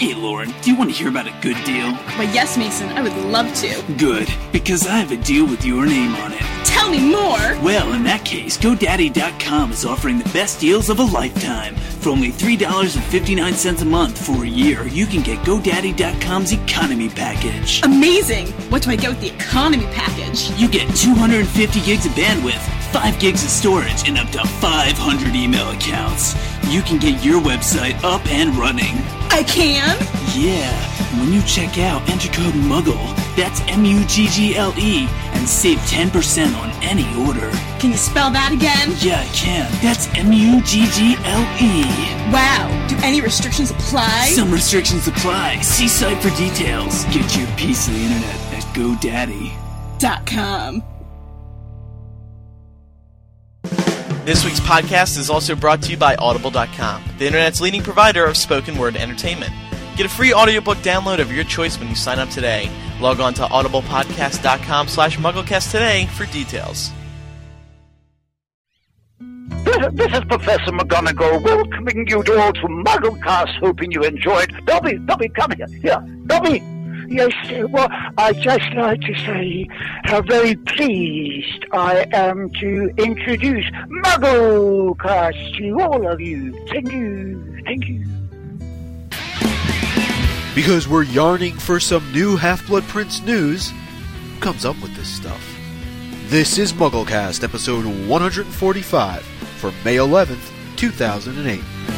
Hey, Lauren, do you want to hear about a good deal? Why, yes, Mason, I would love to. Good, because I have a deal with your name on it. Tell me more! Well, in that case, GoDaddy.com is offering the best deals of a lifetime. For only $3.59 a month for a year, you can get GoDaddy.com's economy package. Amazing! What do I get with the economy package? You get 250 gigs of bandwidth, 5 gigs of storage, and up to 500 email accounts. You can get your website up and running. I can? Yeah. When you check out, enter code MUGGLE, that's MUGGLE, and save 10% on any order. Can you spell that again? Yeah, I can. That's MUGGLE. Wow. Do any restrictions apply? Some restrictions apply. See site for details. Get your piece of the internet at GoDaddy.com. This week's podcast is also brought to you by Audible.com, the internet's leading provider of spoken word entertainment. Get a free audiobook download of your choice when you sign up today. Log on to audiblepodcast.com/MuggleCast today for details. This is Professor McGonagall welcoming you all to MuggleCast, hoping you enjoyed. Dobby, come here. Here, Dobby. Yes, well, I'd just like to say how very pleased I am to introduce MuggleCast to all of you. Thank you. Because we're yearning for some new Half-Blood Prince news, who comes up with this stuff? This is MuggleCast, episode 145, for May 11th, 2008.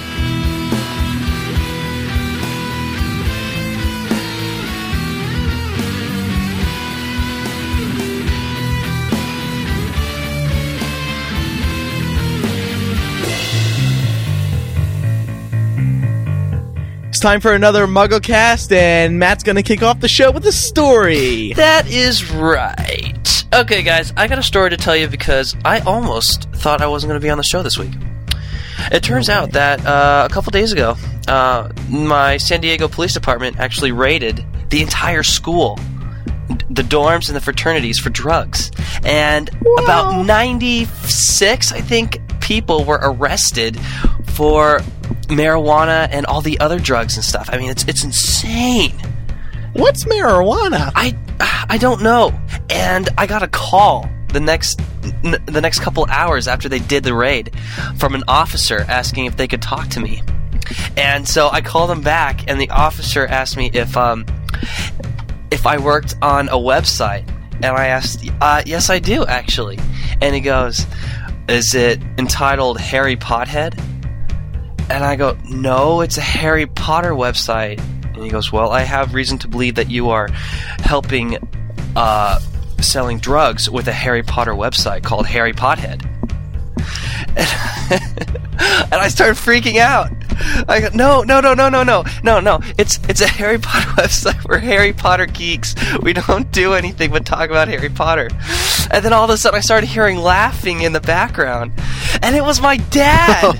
It's time for another MuggleCast, and Matt's going to kick off the show with a story. That is right. Okay, guys, I got a story to tell you because I almost thought I wasn't going to be on the show this week. It turns out that a couple days ago, my San Diego Police Department actually raided the entire school, the dorms and the fraternities, for drugs. And about 96, I think, people were arrested for marijuana and all the other drugs and stuff. I mean, it's insane. What's marijuana? I don't know. And I got a call the next couple hours after they did the raid from an officer asking if they could talk to me. And so I called him back, and the officer asked me if I worked on a website. And I asked, yes, I do, actually. And he goes, is it entitled Harry Pothead? And I go, no, it's a Harry Potter website. And he goes, well, I have reason to believe that you are helping selling drugs with a Harry Potter website called Harry Pothead. And I started freaking out. I go, no. It's a Harry Potter website. We're Harry Potter geeks. We don't do anything but talk about Harry Potter. And then all of a sudden I started hearing laughing in the background. And it was my dad.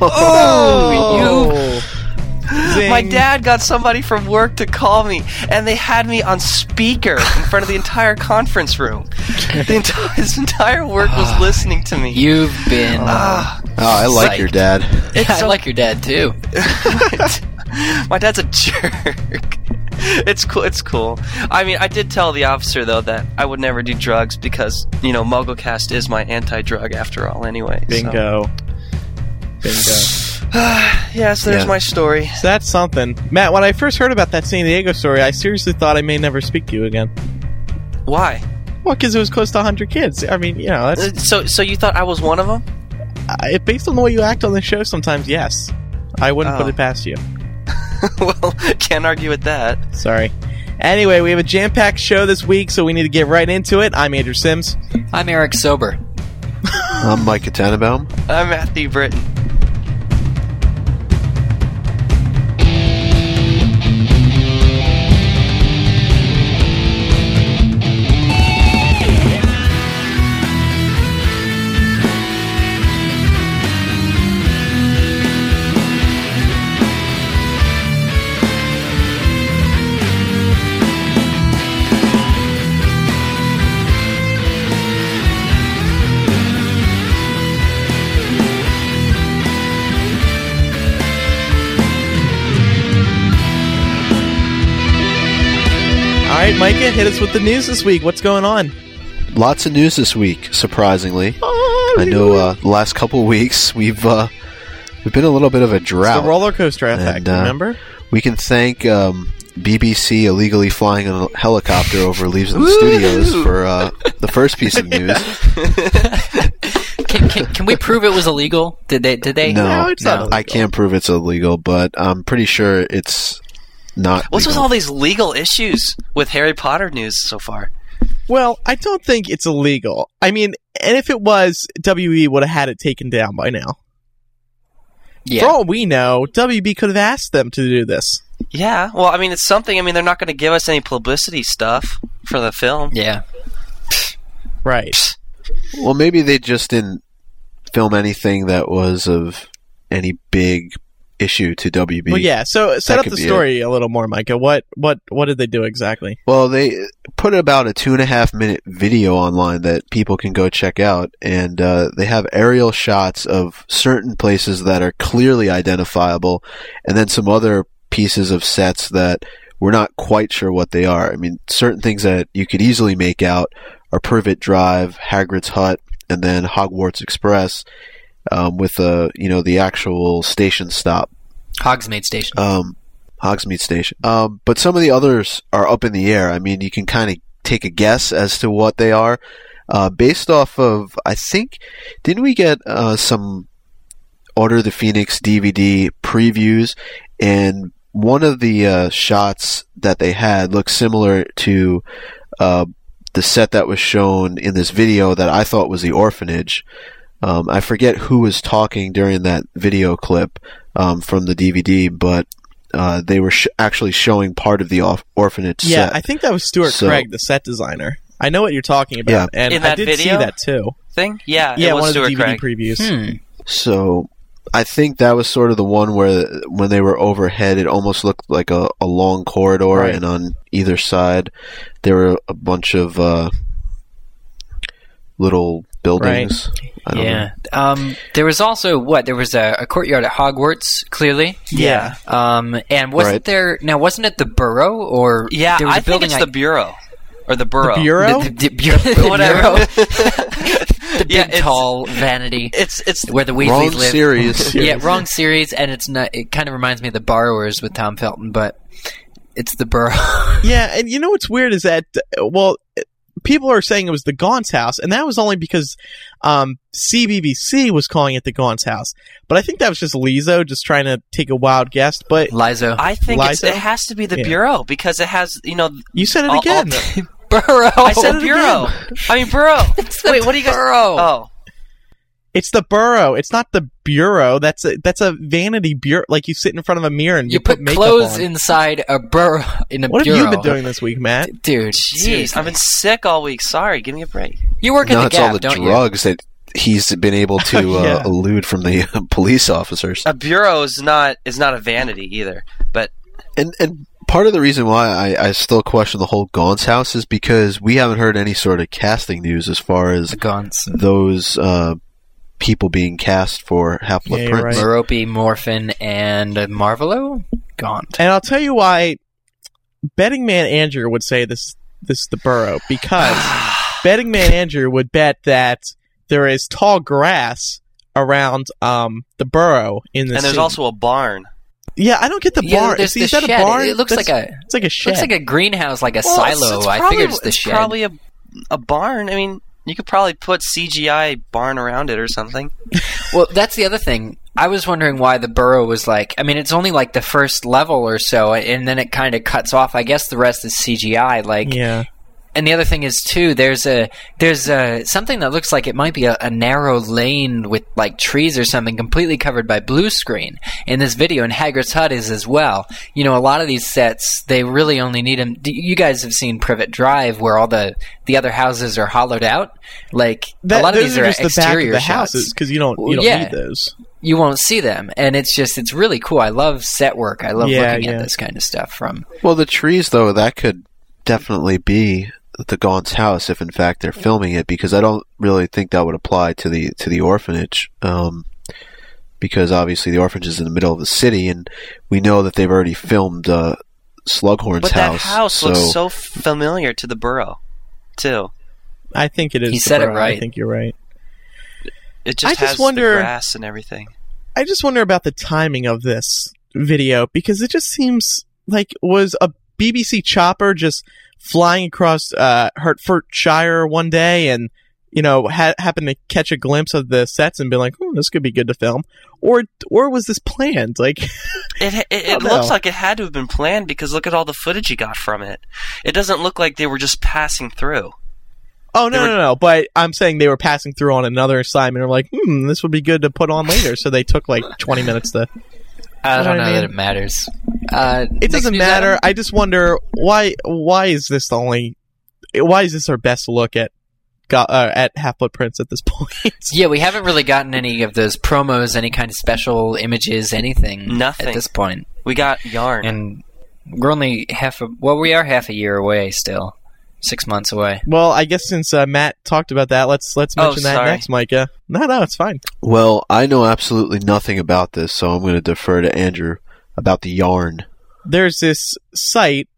My dad got somebody from work to call me, and they had me on speaker in front of the entire conference room. His entire work was listening to me. You've been... I like psyched. your dad. I like your dad, too. My dad's a jerk. It's cool. I mean, I did tell the officer, though, that I would never do drugs because, MuggleCast is my anti-drug after all anyway. Bingo. Yes, there's my story. So that's something. Matt, when I first heard about that San Diego story, I seriously thought I may never speak to you again. Why? Well, because it was close to 100 kids. I mean, that's... So you thought I was one of them? Based on the way you act on the show sometimes, yes. I wouldn't put it past you. Well, can't argue with that. Sorry. Anyway, we have a jam-packed show this week, so we need to get right into it. I'm Andrew Sims. I'm Eric Sober. I'm Micah Tannenbaum. I'm Matthew Britton. right, Micah, hit us with the news this week. What's going on? Lots of news this week, surprisingly. I know the last couple of weeks we've been a little bit of a drought. It's the roller coaster effect, remember? We can thank BBC illegally flying a helicopter over Leavesden Studios for the first piece of news. Can we prove it was illegal? Did they? No, it's not illegal. I can't prove it's illegal, but I'm pretty sure it's not What's with legal. all these legal issues with Harry Potter news so far? Well, I don't think it's illegal. I mean, and if it was, WB would have had it taken down by now. Yeah. For all we know, WB could have asked them to do this. Yeah, well, I mean, it's something. I mean, they're not going to give us any publicity stuff for the film. Yeah. Right. Well, maybe they just didn't film anything that was of any big issue to WB. Well, yeah, so set That up could the be story a little more, Micah. What did they do exactly? Well, they put about a 2.5-minute video online that people can go check out, and they have aerial shots of certain places that are clearly identifiable, and then some other pieces of sets that we're not quite sure what they are. I mean, certain things that you could easily make out are Privet Drive, Hagrid's Hut, and then Hogwarts Express, with the actual station stop. Hogsmeade Station. Hogsmeade Station. But some of the others are up in the air. I mean, you can kind of take a guess as to what they are, based off of, I think, didn't we get some Order of the Phoenix DVD previews, and one of the shots that they had looked similar to the set that was shown in this video that I thought was the orphanage. I forget who was talking during that video clip from the DVD, but they were actually showing part of the orphanage Yeah, set. I think that was Stuart Craig, the set designer. I know what you're talking about, Yeah. and In I that did video? see that too. Thing? Yeah, Yeah, it was one of the Stuart DVD Craig. previews. So I think that was sort of the one where when they were overhead, it almost looked like a long corridor, Right. and on either side there were a bunch of little buildings. I don't know. Yeah. There was also there was a courtyard at Hogwarts, clearly. Yeah. And wasn't Right. there? Now, wasn't it the Burrow or? Yeah, there was I a think building it's the Bureau. Or the Burrow. The Bureau? The Bureau. Whatever. The big, Yeah, it's- tall vanity. It's where the Weasleys Wrong live. series. Yeah, wrong series, and it's not. It kind of reminds me of The Borrowers with Tom Felton, but it's the Burrow. Yeah, and you know what's weird is that, people are saying it was the Gaunt's house, and that was only because CBBC was calling it the Gaunt's house. But I think that was just Lizzo just trying to take a wild guess. But Lizo. I think Liza? it has to be the Yeah. Bureau because it has, you said it all again. Burrow. I said Bureau. I mean Burrow. Wait, what do you guys? Burrow. Oh, It's the Burrow. It's not the Bureau. That's a vanity bureau. Like you sit in front of a mirror and You put makeup clothes on. inside a burrow in a What bureau. have you been doing this week, Matt? Dude? jeez, Seriously. I've been sick all week. Sorry, give me a break. You work No, at the it's all Gap, the don't drugs that he's been able to Yeah. elude from the police officers. A bureau is not a vanity either, but And part of the reason why I still question the whole Gaunt's house is because we haven't heard any sort of casting news as far you? as The Gaunts. those people being cast for Half-Blood Yeah, you're Prince. right. Merope, Morphin, and Marvolo? Gaunt. And I'll tell you why Betting Man Andrew would say this is the Burrow, because Betting Man Andrew would bet that there is tall grass around the Burrow in the and there's city. also a barn. Yeah, I don't get the barn. there's Is the that shed. a barn? It looks like a It's like a shed. looks like a greenhouse, like a Well, silo. it's I probably- figured it's the shed. Probably a barn. I mean, you could probably put CGI barn around it or something. Well, that's the other thing. I was wondering why the Burrow was like. I mean, it's only like the first level or so, and then it kind of cuts off. I guess the rest is CGI. Like, yeah. And the other thing is too, there's something that looks like it might be a narrow lane with like trees or something completely covered by blue screen in this video, and Hagrid's Hut is as well. You know, a lot of these sets, they really only need them. You guys have seen Privet Drive where all the other houses are hollowed out. Like a lot of those these are just the back of exterior the shots. houses because you don't Yeah. need those. You won't see them, and it's really cool. I love set work. I love Yeah, looking yeah. at this kind of stuff from. Well, the trees, though, that could definitely be the Gaunt's house if, in fact, they're filming it, because I don't really think that would apply to the orphanage, because obviously the orphanage is in the middle of the city, and we know that they've already filmed Slughorn's But house. that house looks so familiar to the Burrow, too. I think it is. He the said it Burrow. right. I think you're right. It I just just has wonder- the grass and everything. I just wonder about the timing of this video because it just seems like was a BBC chopper just flying across Hertfordshire one day and happened to catch a glimpse of the sets and be like, this could be good to film, or was this planned? Like, It looks like it had to have been planned because look at all the footage you got from it. It doesn't look like they were just passing through. oh no, but I'm saying they were passing through on another assignment. Or like, this would be good to put on later, so they took like 20 minutes to. I don't what I know that mean? it matters. It Next doesn't news matter. item? I just wonder why is this our best look at Half-Blood Prince at this point? Yeah, we haven't really gotten any of those promos, any kind of special images, anything. Nothing. At this point. We got Yarn. And we're only we are half a year away still. 6 months away. Well, I guess since Matt talked about that, let's mention that sorry. next, Micah. No, it's fine. Well, I know absolutely nothing about this, so I'm going to defer to Andrew about the yarn. There's this site,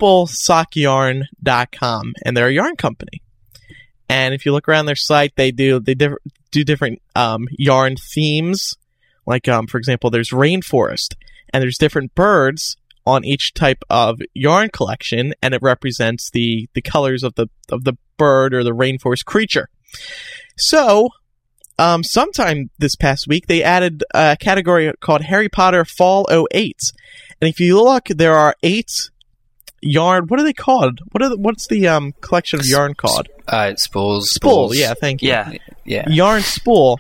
opalsockyarn.com, and they're a yarn company. And if you look around their site, they do different yarn themes. Like, for example, there's rainforest, and there's different birds on each type of yarn collection, and it represents the colors of the bird or the rainforest creature. So, sometime this past week, they added a category called Harry Potter Fall 08. And if you look, there are 8 yarn. What are they called? What's the collection of yarn called? Spools. Spool. Yeah, thank you. Yeah. Yarn spool.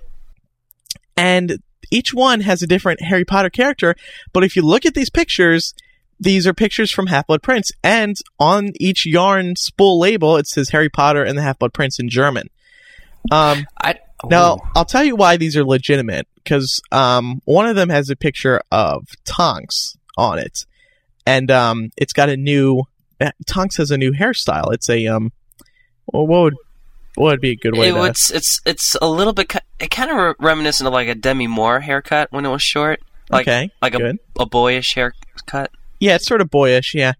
And each one has a different Harry Potter character. But if you look at these pictures, these are pictures from Half-Blood Prince. And on each yarn spool label, it says Harry Potter and the Half-Blood Prince in German. Now, I'll tell you why these are legitimate. Because one of them has a picture of Tonks on it. And it's got Tonks has a new hairstyle. It's a what would be a good way to... It's a little bit... It kind of reminiscent of like a Demi Moore haircut when it was short. Like, okay, like good. a boyish haircut. Yeah, it's sort of boyish, yeah.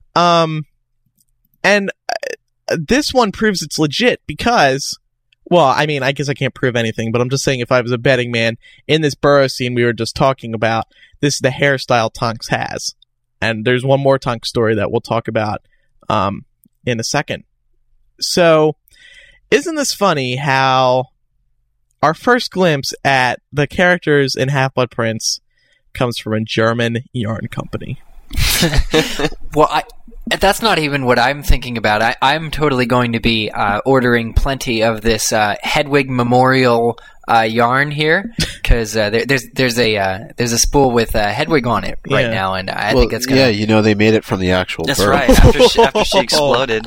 And this one proves it's legit because... Well, I mean, I guess I can't prove anything, but I'm just saying if I was a betting man, in this Burrow scene we were just talking about, this is the hairstyle Tonks has. And there's one more Tonks story that we'll talk about in a second. So, isn't this funny how our first glimpse at the characters in Half-Blood Prince comes from a German yarn company? Well, that's not even what I'm thinking about. I'm totally going to be ordering plenty of this Hedwig Memorial yarn here because there's a spool with Hedwig on it right now, and I think it's gonna. Yeah, they made it from the actual. That's bird. right. After she exploded.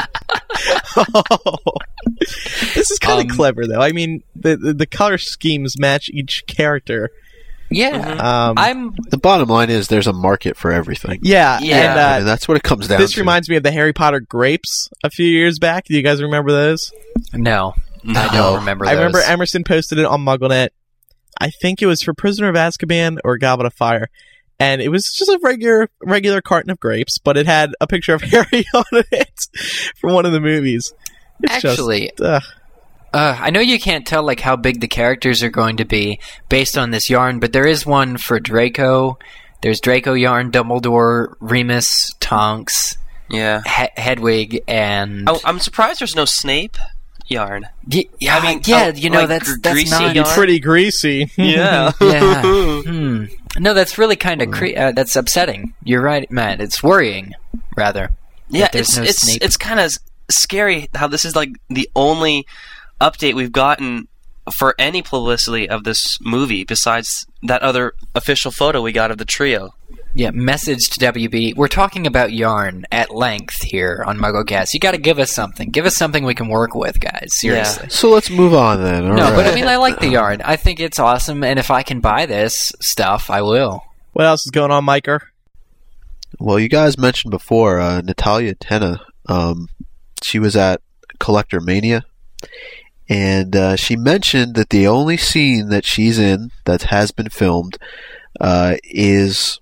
This is kind of clever, though. I mean, the color schemes match each character. Yeah, The bottom line is there's a market for everything. Yeah. And that's what it comes down to. This reminds me of the Harry Potter grapes a few years back. Do you guys remember those? No, I don't remember those. I remember Emerson posted it on MuggleNet. I think it was for Prisoner of Azkaban or Goblet of Fire. And it was just a regular carton of grapes, but it had a picture of Harry on it from one of the movies. It's Actually, I know you can't tell like how big the characters are going to be based on this yarn, but there is one for Draco. There's Draco yarn, Dumbledore, Remus, Tonks, Hedwig, and... Oh, I'm surprised there's no Snape yarn. That's greasy not... yarn? Pretty greasy. Yeah. Yeah. No, that's really kind of that's upsetting. You're right, Matt. It's worrying, rather. Yeah, Snape. it's kind of scary how this is like the only update we've gotten for any publicity of this movie besides that other official photo we got of the trio. Yeah, message to WB. We're talking about yarn at length here on MuggleCast. You got to give us something. Give us something we can work with, guys. Seriously. Yeah. So let's move on then. All right. But I mean, I like the yarn. I think it's awesome, and if I can buy this stuff, I will. What else is going on, Micah? Well, you guys mentioned before Natalia Tena. She was at Collector Mania, and she mentioned that the only scene that she's in that has been filmed is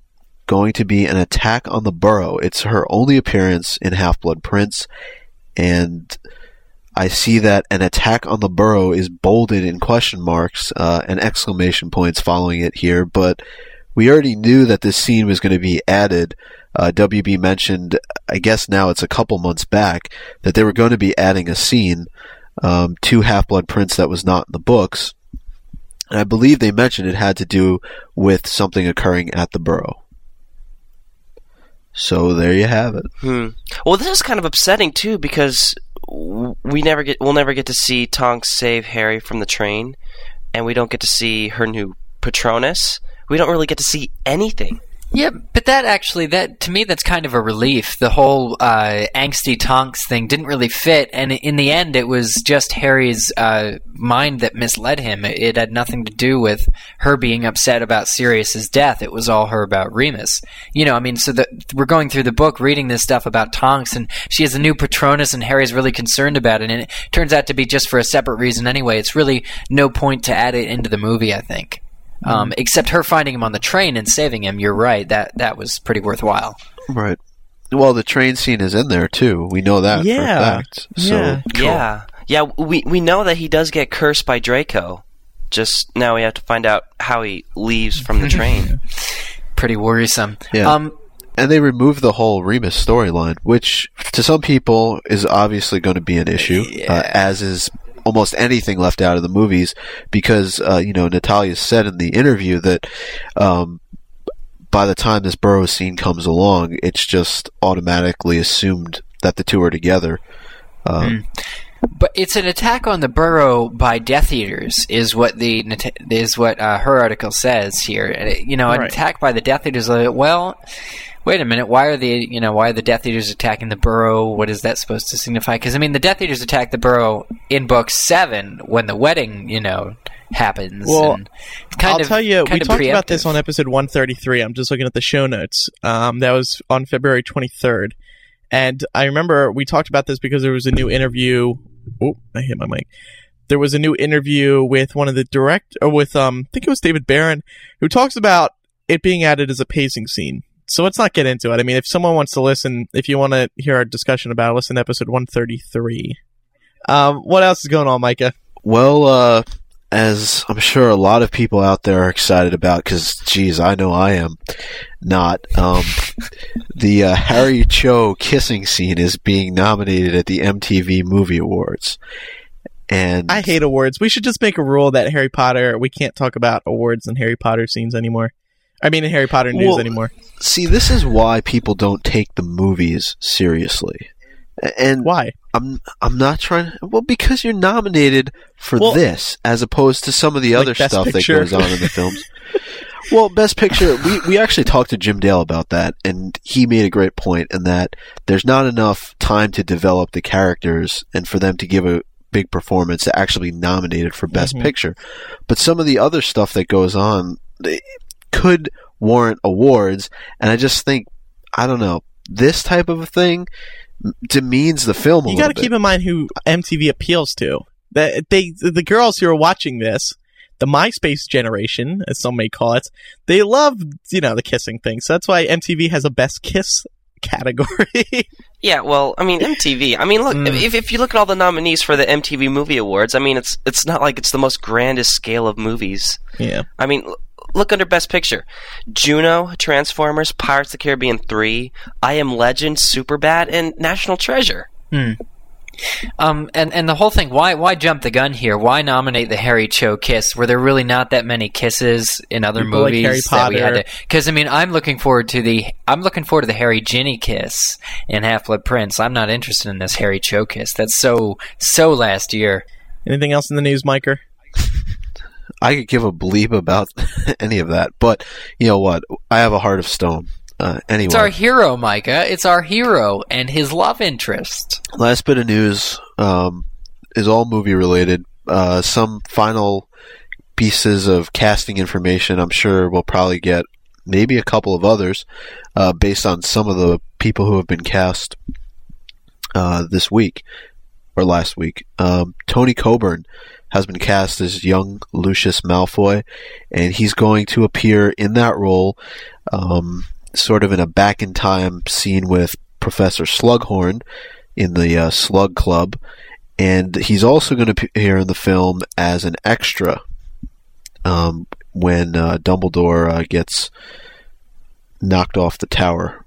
going to be an attack on the Burrow. It's her only appearance in Half-Blood Prince, and I see that an attack on the Burrow is bolded in question marks and exclamation points following it here, but we already knew that this scene was going to be added. WB mentioned, I guess now it's a couple months back, that they were going to be adding a scene to Half-Blood Prince that was not in the books. And I believe they mentioned it had to do with something occurring at the Burrow. So there you have it. Well, this is kind of upsetting too, because we'll never get to see Tonks save Harry from the train, and we don't get to see her new Patronus. We don't really get to see anything. Yeah, but that to me, that's kind of a relief. The whole angsty Tonks thing didn't really fit, and in the end, it was just Harry's mind that misled him. It had nothing to do with her being upset about Sirius's death. It was all her about Remus. So we're going through the book, reading this stuff about Tonks, and she has a new Patronus, and Harry's really concerned about it, and it turns out to be just for a separate reason anyway. It's really no point to add it into the movie, I think. Except her finding him on the train and saving him. You're right. That was pretty worthwhile. Right. Well, the train scene is in there too. We know that for a fact. So, yeah. We know that he does get cursed by Draco. Just now we have to find out how he leaves from the train. Pretty worrisome. Yeah. And they removed the whole Remus storyline, which to some people is obviously going to be an issue, as is almost anything left out of the movies, because Natalia said in the interview that by the time this Burrow scene comes along, it's just automatically assumed that the two are together. But it's an attack on the Burrow by Death Eaters, is what her article says here. An attack by the Death Eaters. Well, wait a minute. Why are the Death Eaters attacking the Burrow? What is that supposed to signify? Because the Death Eaters attack the Burrow in Book 7 when the wedding, happens. Well, and I'll tell you, we talked about this on episode 133. I'm just looking at the show notes. That was on February 23rd. And I remember we talked about this because there was a new interview. Oh, I hit my mic. There was a new interview with one of the I think it was David Barron, who talks about it being added as a pacing scene. So let's not get into it. If someone wants to listen, if you want to hear our discussion about it, listen to episode 133. What else is going on, Micah? Well, as I'm sure a lot of people out there are excited about, because, geez, I know I am not, the Harry Cho kissing scene is being nominated at the MTV Movie Awards. And I hate awards. We should just make a rule that Harry Potter, we can't talk about awards and Harry Potter scenes anymore. In Harry Potter news anymore. See, this is why people don't take the movies seriously. And why? I'm not trying. Well, because you're nominated for this, as opposed to some of the other stuff that goes on in the films. Well, Best Picture. We actually talked to Jim Dale about that, and he made a great point in that there's not enough time to develop the characters and for them to give a big performance to actually be nominated for Best Picture. But some of the other stuff that goes on could warrant awards, and I just think, I don't know, this type of a thing demeans the film a little bit. You got to keep in mind who MTV appeals to. The girls who are watching this, the MySpace generation, as some may call it, they love, the kissing thing. So that's why MTV has a Best Kiss category. Yeah, well, MTV. Look, if you look at all the nominees for the MTV Movie Awards, it's not like it's the most grandest scale of movies. Yeah. Look under Best Picture. Juno, Transformers, Pirates of the Caribbean 3, I Am Legend, Superbad, and National Treasure. And the whole thing, why jump the gun here? Why nominate the Harry Cho kiss? Were there really not that many kisses in other movies? Like Harry Potter. Because I'm looking forward to the Harry Ginny kiss in Half-Blood Prince. I'm not interested in this Harry Cho kiss. That's so last year. Anything else in the news, Micah? I could give a bleep about any of that, but you know what? I have a heart of stone. Anyway. It's our hero, Micah. It's our hero and his love interest. Last bit of news is all movie related. Some final pieces of casting information. I'm sure we'll probably get maybe a couple of others based on some of the people who have been cast this week or last week. Tony Coburn has been cast as young Lucius Malfoy, and he's going to appear in that role sort of in a back-in-time scene with Professor Slughorn in the Slug Club, and he's also going to appear in the film as an extra when Dumbledore gets knocked off the tower.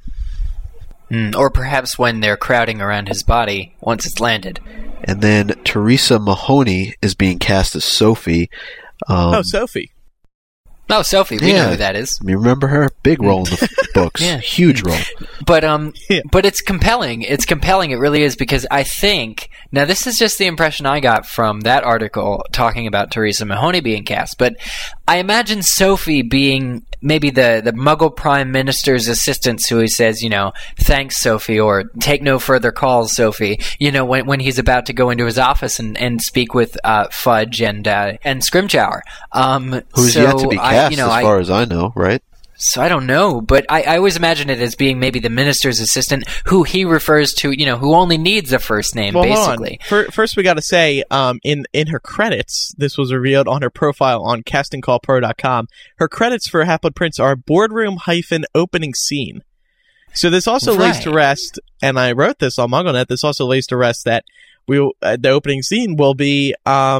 Or perhaps when they're crowding around his body once it's landed. And then Teresa Mahoney is being cast as Sophie. Sophie. Oh, Sophie, we know who that is. You remember her? Big role in the books. Yeah. Huge role. But it's compelling. It's compelling, it really is, because I think, now this is just the impression I got from that article talking about Teresa Mahoney being cast, but I imagine Sophie being maybe the Muggle Prime Minister's assistant who he says, thanks, Sophie, or take no further calls, Sophie, when he's about to go into his office and speak with Fudge and Scrimgeour. Who's yet to be cast, as far as I know, right? So I don't know, but I always imagine it as being maybe the minister's assistant, who he refers to, who only needs a first name, basically. Hold on. First, we got to say, in her credits, this was revealed on her profile on castingcallpro.com. Her credits for Half-Blood Prince are boardroom-opening scene. So this also lays to rest, and I wrote this on MuggleNet. This also lays to rest that the opening scene will be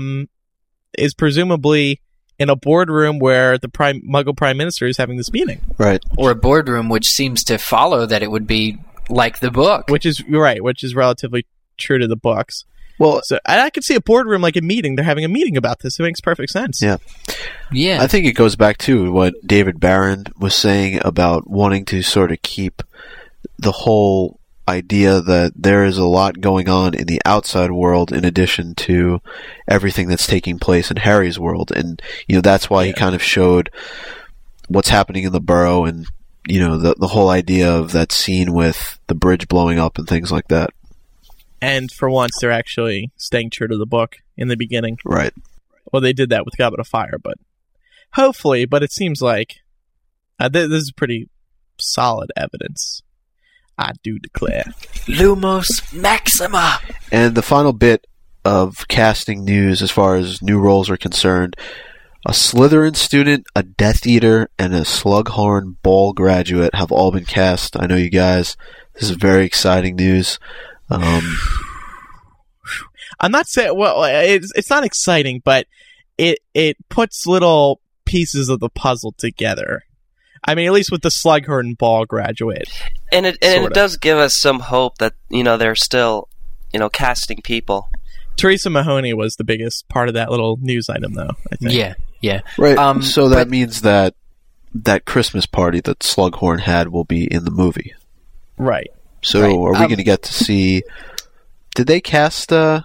is presumably in a boardroom where the Muggle Prime Minister is having this meeting. Right. Or a boardroom, which seems to follow that it would be like the book. Which is relatively true to the books. Well, so I could see a boardroom like a meeting. They're having a meeting about this. It makes perfect sense. Yeah. Yeah. I think it goes back to what David Barron was saying about wanting to sort of keep the whole idea that there is a lot going on in the outside world in addition to everything that's taking place in Harry's world, and that's why he kind of showed what's happening in the Burrow, and the whole idea of that scene with the bridge blowing up and things like that. And for once, they're actually staying true to the book in the beginning. Right. Well, they did that with Goblet of Fire, but hopefully, but it seems like this is pretty solid evidence. I do declare. Lumos Maxima! And the final bit of casting news as far as new roles are concerned, a Slytherin student, a Death Eater, and a Slughorn Ball graduate have all been cast. I know you guys. This is very exciting news. I'm not saying, well, it's not exciting, but it puts little pieces of the puzzle together. I mean, at least with the Slughorn Ball graduate. And it does give us some hope that, they're still, casting people. Teresa Mahoney was the biggest part of that little news item, though, I think. Yeah. Right, so that means that Christmas party that Slughorn had will be in the movie. Right. So are we going to get to see... Did they cast... No.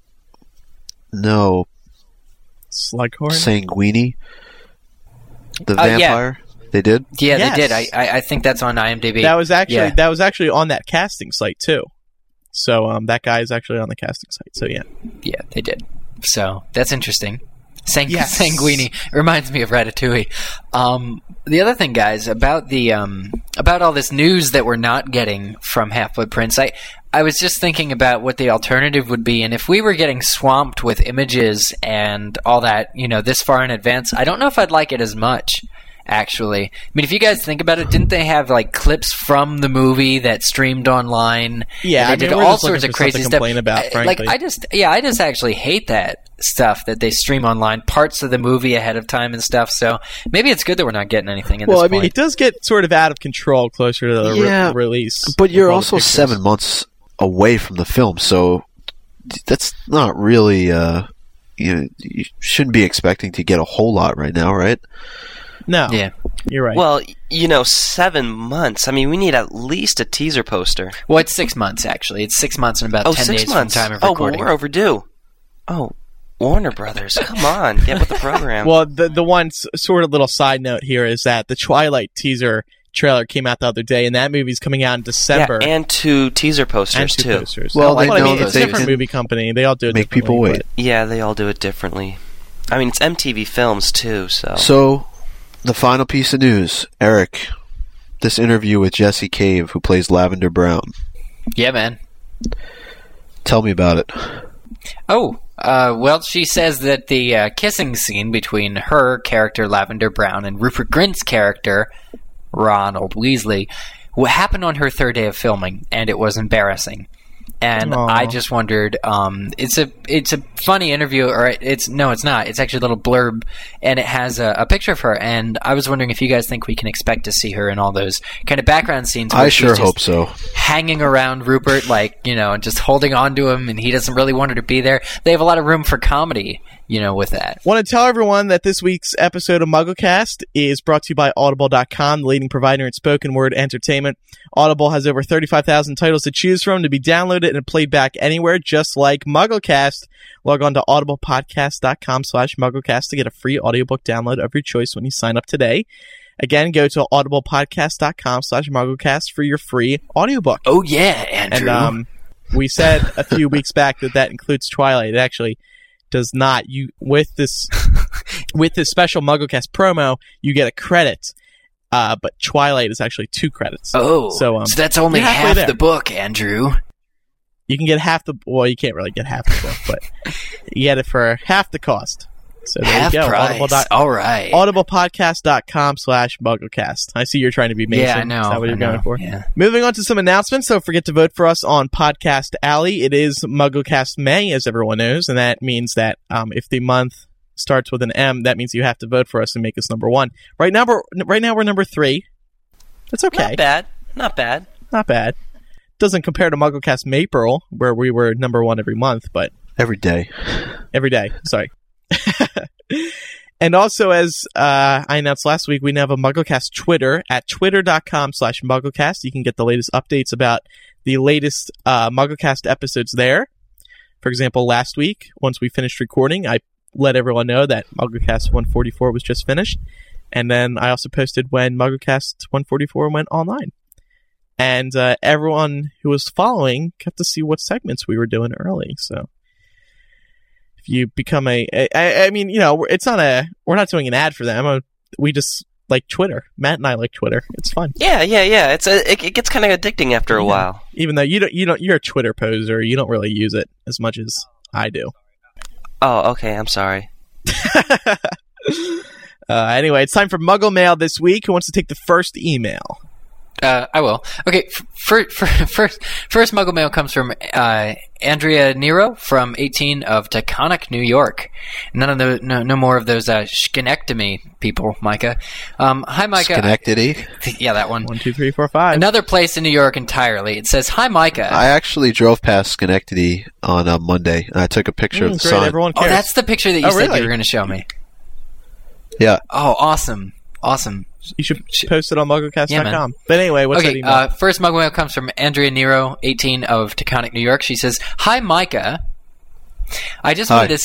Slughorn? Sanguini? The vampire? Yeah. They did? Yeah, Yes. they did. I think that's on IMDb. That was actually on that casting site, too. So that guy is actually on the casting site, so yeah. Yeah, they did. So that's interesting. Yes. Sanguini reminds me of Ratatouille. The other thing, guys, about the about all this news that we're not getting from Half-Blood Prince, I was just thinking about what the alternative would be, and if we were getting swamped with images and all that, this far in advance, I don't know if I'd like it as much. Actually, I mean, if you guys think about it, didn't they have clips from the movie that streamed online? Yeah, and they did we're all just looking sorts of for crazy something to stuff. complain about, frankly. I just actually hate that stuff that they stream online, parts of the movie ahead of time and stuff. So maybe it's good that we're not getting anything at this point. I mean, it does get sort of out of control closer to the release. But you're also 7 months away from the film, so that's not really. You shouldn't be expecting to get a whole lot right now, right? No. Yeah. You're right. Well, 7 months. I mean, we need at least a teaser poster. Well, it's 6 months, actually. It's 6 months and about 10 6 days months. from time of well, recording. we're overdue. Oh, Warner Brothers, come on, get with the program. Well, the one sort of little side note here is that the Twilight teaser trailer came out the other day, and that movie's coming out in December. Yeah, and 2 teaser posters, too. Posters. Well, they know it's that a different movie company. They all do it make differently, people wait. but- Yeah, they all do it differently. I mean, it's MTV Films, too, so... So, the final piece of news. Eric, this interview with Jessie Cave, who plays Lavender Brown. Yeah, man. Tell me about it. Oh, well, she says that the kissing scene between her character, Lavender Brown, and Rupert Grint's character, Ronald Weasley, what happened on her third day of filming, and it was embarrassing. And Aww. I just wondered, it's a funny interview, or it's not. It's actually a little blurb, and it has a picture of her. And I was wondering if you guys think we can expect to see her in all those kind of background scenes. Where I she's sure just hope so. hanging around Rupert, just holding on to him, and he doesn't really want her to be there. They have a lot of room for comedy, with that. Want to tell everyone that this week's episode of MuggleCast is brought to you by Audible.com, the leading provider in spoken word entertainment. Audible has over 35,000 titles to choose from to be downloaded and played back anywhere, just like MuggleCast. Log on to audiblepodcast.com/MuggleCast to get a free audiobook download of your choice when you sign up today. Again, go to audiblepodcast.com/MuggleCast for your free audiobook. Oh, yeah, Andrew. And we said a few weeks back that includes Twilight. It actually does not. You with this special MuggleCast promo, you get a credit. But Twilight is actually 2 credits. Oh, so that's only you're halfway half there. the book, Andrew. You can get half the. Well, you can't really get half the book, but you get it for half the cost. So there Half you go. price. All right. Audiblepodcast.com/MuggleCast. I see you're trying to be Mason. Yeah, I know. Is that what you're going for? Yeah. Moving on to some announcements. Don't forget to vote for us on Podcast Alley. It is MuggleCast May, as everyone knows, and that means that if the month starts with an M, that means you have to vote for us and make us number 1. Right now we're number 3. That's okay. Not bad. Not bad. Doesn't compare to MuggleCast April, where we were number 1 every month, but Every day. every day. Sorry. And also, as I announced last week, we now have a MuggleCast Twitter at twitter.com/MuggleCast. You can get the latest updates about the latest MuggleCast episodes there. For example, last week, once we finished recording, I let everyone know that MuggleCast 144 was just finished. And then I also posted when MuggleCast 144 went online. And everyone who was following got to see what segments we were doing early. So if you become I mean, it's not we're not doing an ad for them. We just like Twitter. Matt and I like Twitter. It's fun. Yeah. It gets kind of addicting after a while. Even though you're a Twitter poser. You don't really use it as much as I do. Oh, okay. I'm sorry. Anyway, it's time for Muggle Mail this week. Who wants to take the first email? I will. Okay, first Muggle Mail comes from Andrea Nero from 18 of Taconic, New York. No more of those Schenectady people, Micah. Hi, Micah. Schenectady? Yeah, that one. 1, 2, 3, 4, 5. Another place in New York entirely. It says, "Hi, Micah." I actually drove past Schenectady on Monday, and I took a picture of the Great, sign. everyone Oh, cares. that's the picture that you said really? you were going to show me. Yeah. Oh, awesome. You should post it on MuggleCast.com. Yeah, man. But anyway, what's that Okay, email? first Muggle Mail comes from Andrea Nero, 18 of Taconic, New York. She says, "Hi, Micah. I just wanted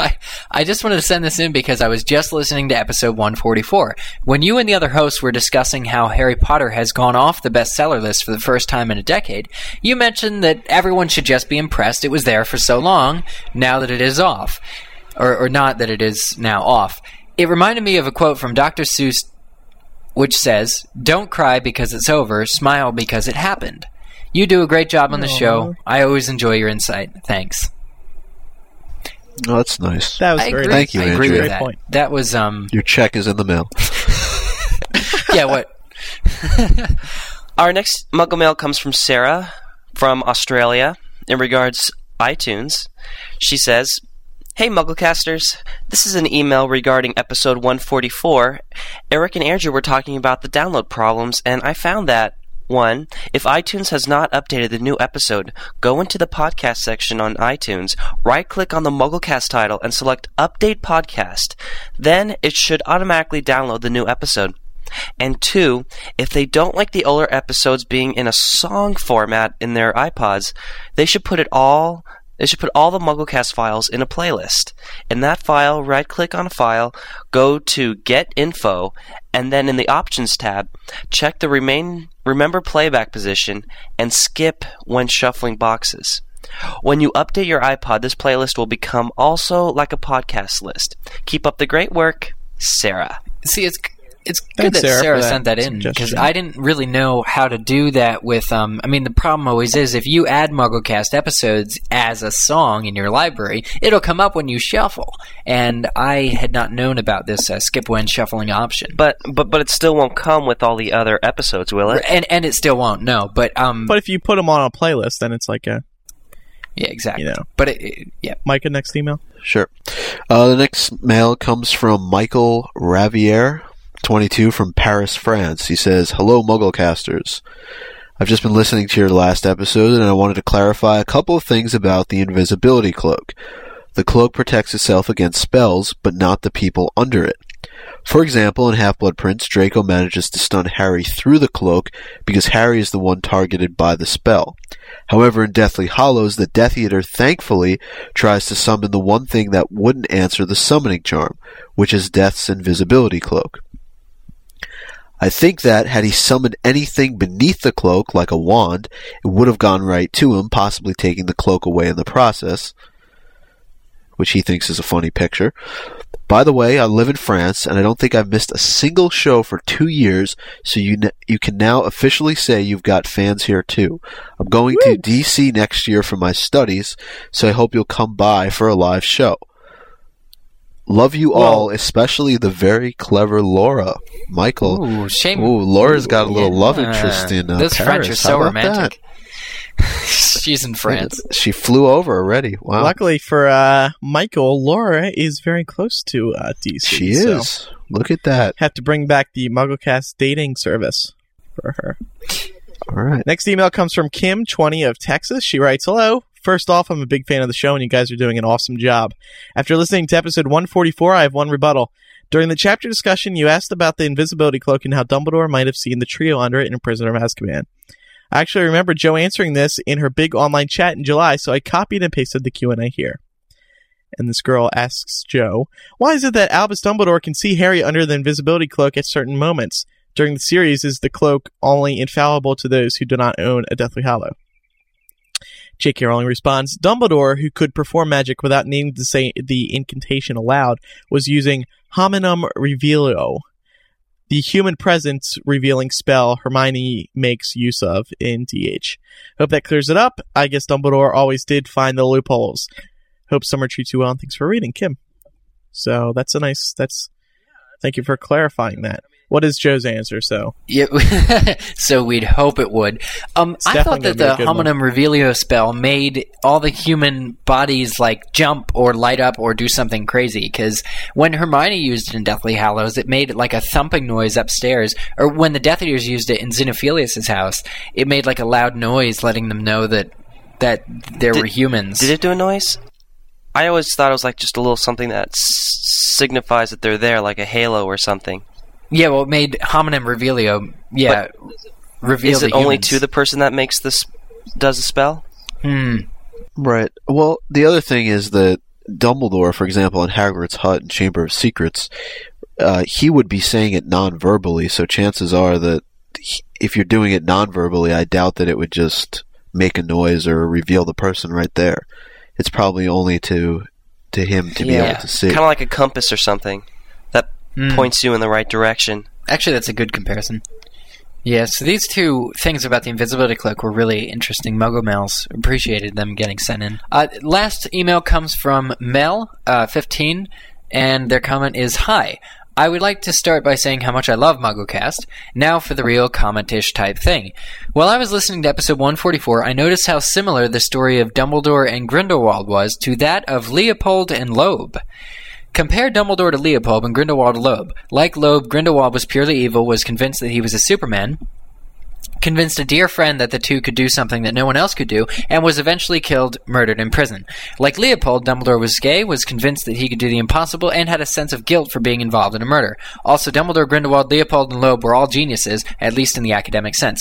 to send this in because I was just listening to episode 144. When you and the other hosts were discussing how Harry Potter has gone off the bestseller list for the first time in a decade, you mentioned that everyone should just be impressed it was there for so long, now that it is off. Or not that it is now off. It reminded me of a quote from Dr. Seuss, which says, 'Don't cry because it's over, smile because it happened.' You do a great job on the show. I always enjoy your insight. Thanks." Oh, that's nice. That was I very agree. Thank you, I agree Andrea. with Great that. point. That was Your check is in the mail. yeah. What? Our next Muggle Mail comes from Sarah from Australia in regards iTunes. She says, "Hey Mugglecasters, this is an email regarding episode 144. Eric and Andrew were talking about the download problems, and I found that 1. If iTunes has not updated the new episode, go into the podcast section on iTunes, right-click on the MuggleCast title, and select Update Podcast. Then it should automatically download the new episode. And 2, if they don't like the older episodes being in a song format in their iPods, they should put all the MuggleCast files in a playlist. In that file, right-click on a file, go to Get Info, and then in the Options tab, check the Remember Playback position and skip when shuffling boxes. When you update your iPod, this playlist will become also like a podcast list. Keep up the great work, Sarah." See, It's good Thanks, that Sarah, Sarah for that sent that in, because suggestion. I didn't really know how to do that with, I mean, the problem always is if you add MuggleCast episodes as a song in your library, it'll come up when you shuffle. And I had not known about this skip when shuffling option. But it still won't come with all the other episodes, will it? And it still won't, no. But if you put them on a playlist, then it's like a... yeah, exactly. You know. But, yeah. Micah, next email? Sure. The next mail comes from Michael Raviere, 22, from Paris, France. He says, "Hello, Mugglecasters. I've just been listening to your last episode, and I wanted to clarify a couple of things about the invisibility cloak. The cloak protects itself against spells, but not the people under it. For example, in Half-Blood Prince, Draco manages to stun Harry through the cloak because Harry is the one targeted by the spell. However, in Deathly Hallows, the Death Eater thankfully tries to summon the one thing that wouldn't answer the summoning charm, which is Death's invisibility cloak. I think that, had he summoned anything beneath the cloak, like a wand, it would have gone right to him, possibly taking the cloak away in the process," which he thinks is a funny picture. "By the way, I live in France, and I don't think I've missed a single show for 2 years, so you can now officially say you've got fans here too. I'm going to DC next year for my studies, so I hope you'll come by for a live show. Love you all, especially the very clever Laura." Michael. Ooh, shame. Ooh, Laura's got a little love interest in Those Paris. French are so How about romantic. She's in France. that? She flew over already. Wow. Luckily for Michael, Laura is very close to DC. She so is. Look at that. have to bring back the MuggleCast dating service for her. All right. Next email comes from Kim, 20, of Texas. She writes, "Hello. First off, I'm a big fan of the show, and you guys are doing an awesome job. After listening to episode 144, I have one rebuttal. During the chapter discussion, you asked about the invisibility cloak and how Dumbledore might have seen the trio under it in Prisoner of Azkaban. I actually remember Jo answering this in her big online chat in July, so I copied and pasted the Q&A here." And this girl asks Jo, "Why is it that Albus Dumbledore can see Harry under the invisibility cloak at certain moments? During the series, is the cloak only infallible to those who do not own a Deathly Hallow?" J.K. Rowling responds, "Dumbledore, who could perform magic without needing to say the incantation aloud, was using Hominum Revealio, the human presence revealing spell Hermione makes use of in DH. Hope that clears it up. I guess Dumbledore always did find the loopholes. Hope summer treats you well, and thanks for reading, Kim." So that's a nice... Thank you for clarifying that. What is Joe's answer, so? Yeah, so we'd hope it would. I thought definitely that gonna be the a good Hominum Revealio spell made all the human bodies like jump or light up or do something crazy. Because when Hermione used it in Deathly Hallows, it made like a thumping noise upstairs. Or when the Death Eaters used it in Xenophilius' house, it made like a loud noise, letting them know that there were humans. Did it do a noise? I always thought it was like just a little something that signifies that they're there, like a halo or something. Yeah, well, it made Hominum Revealio. Yeah, reveal Is it the only humans. to the person that does the spell? Right. Well, the other thing is that Dumbledore, for example, in Hagrid's hut and Chamber of Secrets, he would be saying it non-verbally, so chances are that if you're doing it non-verbally, I doubt that it would just make a noise or reveal the person right there. It's probably only to him to be able to see. Kind of like a compass or something that points you in the right direction. Actually, that's a good comparison. Yeah, so these two things about the invisibility cloak were really interesting. Muggle Mails appreciated them getting sent in. Last email comes from Mel, 15, and their comment is, "Hi. I would like to start by saying how much I love MuggleCast. Now for the real comment-ish type thing. While I was listening to episode 144, I noticed how similar the story of Dumbledore and Grindelwald was to that of Leopold and Loeb. Compare Dumbledore to Leopold and Grindelwald to Loeb. Like Loeb, Grindelwald was purely evil, was convinced that he was a Superman, convinced a dear friend that the two could do something that no one else could do, and was eventually killed, murdered in prison. Like Leopold, Dumbledore was gay, was convinced that he could do the impossible, and had a sense of guilt for being involved in a murder. Also, Dumbledore, Grindelwald, Leopold, and Loeb were all geniuses, at least in the academic sense.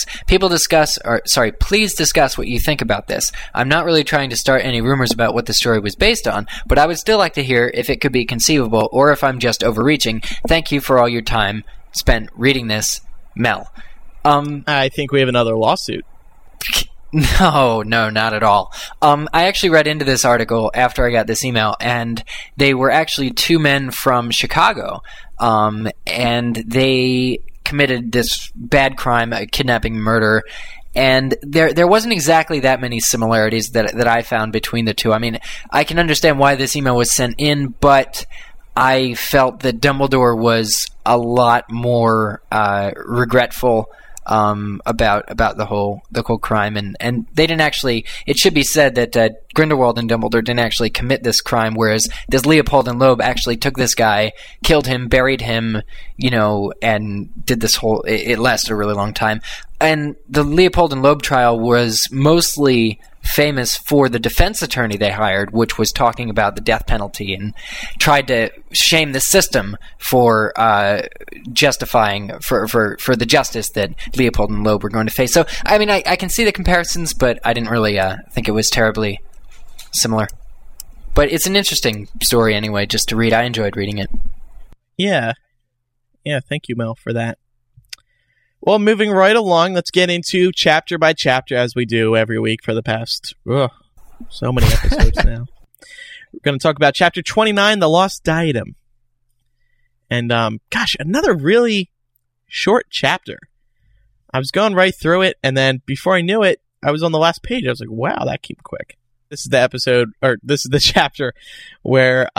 Please discuss what you think about this. I'm not really trying to start any rumors about what the story was based on, but I would still like to hear if it could be conceivable, or if I'm just overreaching. Thank you for all your time spent reading this, Mel." I think we have another lawsuit. No, not at all. I actually read into this article after I got this email, and they were actually two men from Chicago, and they committed this bad crime, a kidnapping, murder, and there wasn't exactly that many similarities that I found between the two. I mean, I can understand why this email was sent in, but I felt that Dumbledore was a lot more regretful about the whole crime, and they didn't actually. It should be said that Grindelwald and Dumbledore didn't actually commit this crime, whereas this Leopold and Loeb actually took this guy, killed him, buried him, and did this whole. It lasted a really long time, and the Leopold and Loeb trial was mostly famous for the defense attorney they hired, which was talking about the death penalty and tried to shame the system for justifying for the justice that Leopold and Loeb were going to face. So, I mean, I can see the comparisons, but I didn't really think it was terribly similar. But it's an interesting story anyway, just to read. I enjoyed reading it. Yeah, thank you, Mel, for that. Well, moving right along, let's get into chapter by chapter as we do every week for the past so many episodes now. We're going to talk about chapter 29, The Lost Diadem. And, another really short chapter. I was going right through it, and then before I knew it, I was on the last page. I was like, wow, that came quick. This is the chapter where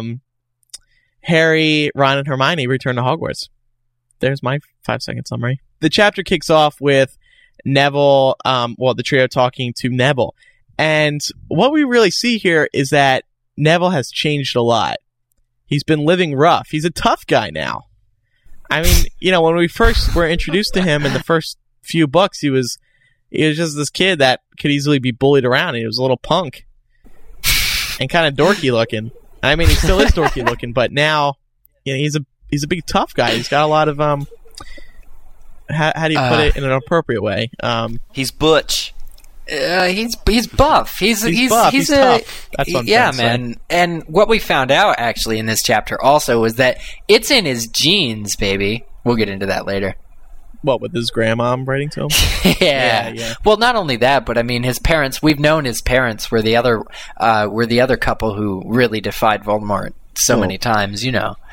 Harry, Ron, and Hermione return to Hogwarts. There's my 5-second summary. The chapter kicks off with Neville, the trio talking to Neville. And what we really see here is that Neville has changed a lot. He's been living rough. He's a tough guy now. I mean, when we first were introduced to him in the first few books, he was just this kid that could easily be bullied around. He was a little punk and kind of dorky looking. I mean, he still is dorky looking, but now, he's a big tough guy. He's got a lot of how do you put it in an appropriate way? He's butch. He's buff. He's buff. He's tough. That's what I'm man. And what we found out actually in this chapter also was that it's in his genes, baby. We'll get into that later. What, with his grandma writing to him? Yeah. Well, not only that, but I mean, his parents. We've known his parents were the other couple who really defied Voldemort so many times.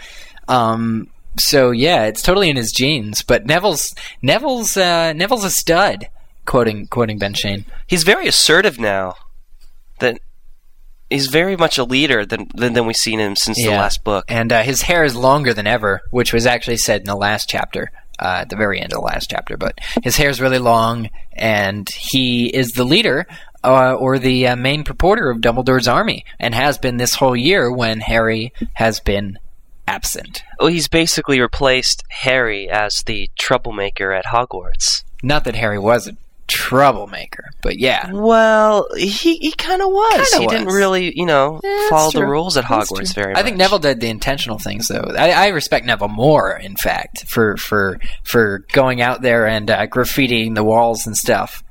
So yeah, it's totally in his genes. But Neville's a stud. Quoting Ben Shane. He's very assertive now. That he's very much a leader than we've seen him since the last book. And his hair is longer than ever, which was actually said in the last chapter, at the very end of the last chapter. But his hair is really long, and he is the leader or the main purporter of Dumbledore's army, and has been this whole year when Harry has been absent. Well, he's basically replaced Harry as the troublemaker at Hogwarts. Not that Harry was a troublemaker, but yeah. Well, he kind of was. He didn't really, follow the rules at Hogwarts very much. I think Neville did the intentional things, though. I respect Neville more, in fact, for going out there and graffitiing the walls and stuff.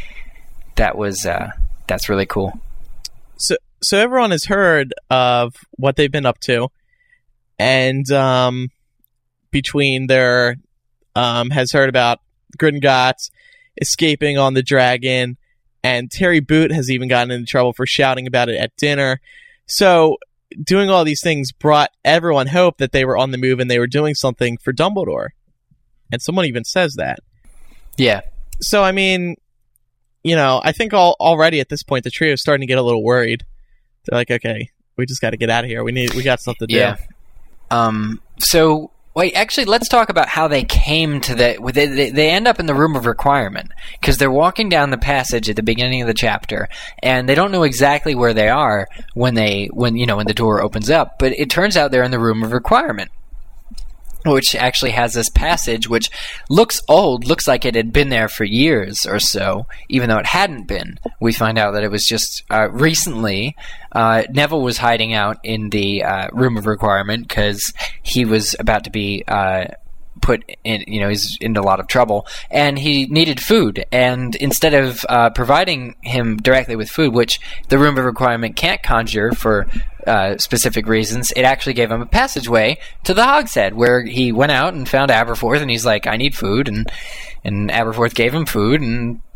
That's really cool. So everyone has heard of what they've been up to, and between their has heard about Gringotts escaping on the dragon, and Terry Boot has even gotten into trouble for shouting about it at dinner. So doing all these things brought everyone hope that they were on the move and they were doing something for Dumbledore. And someone even says that. Yeah. So, I mean, I think already at this point the trio is starting to get a little worried. They're like, okay, we just got to get out of here. We got something to do. So... Wait, actually, let's talk about how they came to they end up in the Room of Requirement, because they're walking down the passage at the beginning of the chapter, and they don't know exactly where they are when the door opens up, but it turns out they're in the Room of Requirement, which actually has this passage which looks old, looks like it had been there for years or so, even though it hadn't been. We find out that it was just recently Neville was hiding out in the Room of Requirement because he was about to be put in, he's in a lot of trouble, and he needed food, and instead of providing him directly with food, which the Room of Requirement can't conjure for specific reasons, it actually gave him a passageway to the Hogshead, where he went out and found Aberforth, and he's like, I need food, and Aberforth gave him food and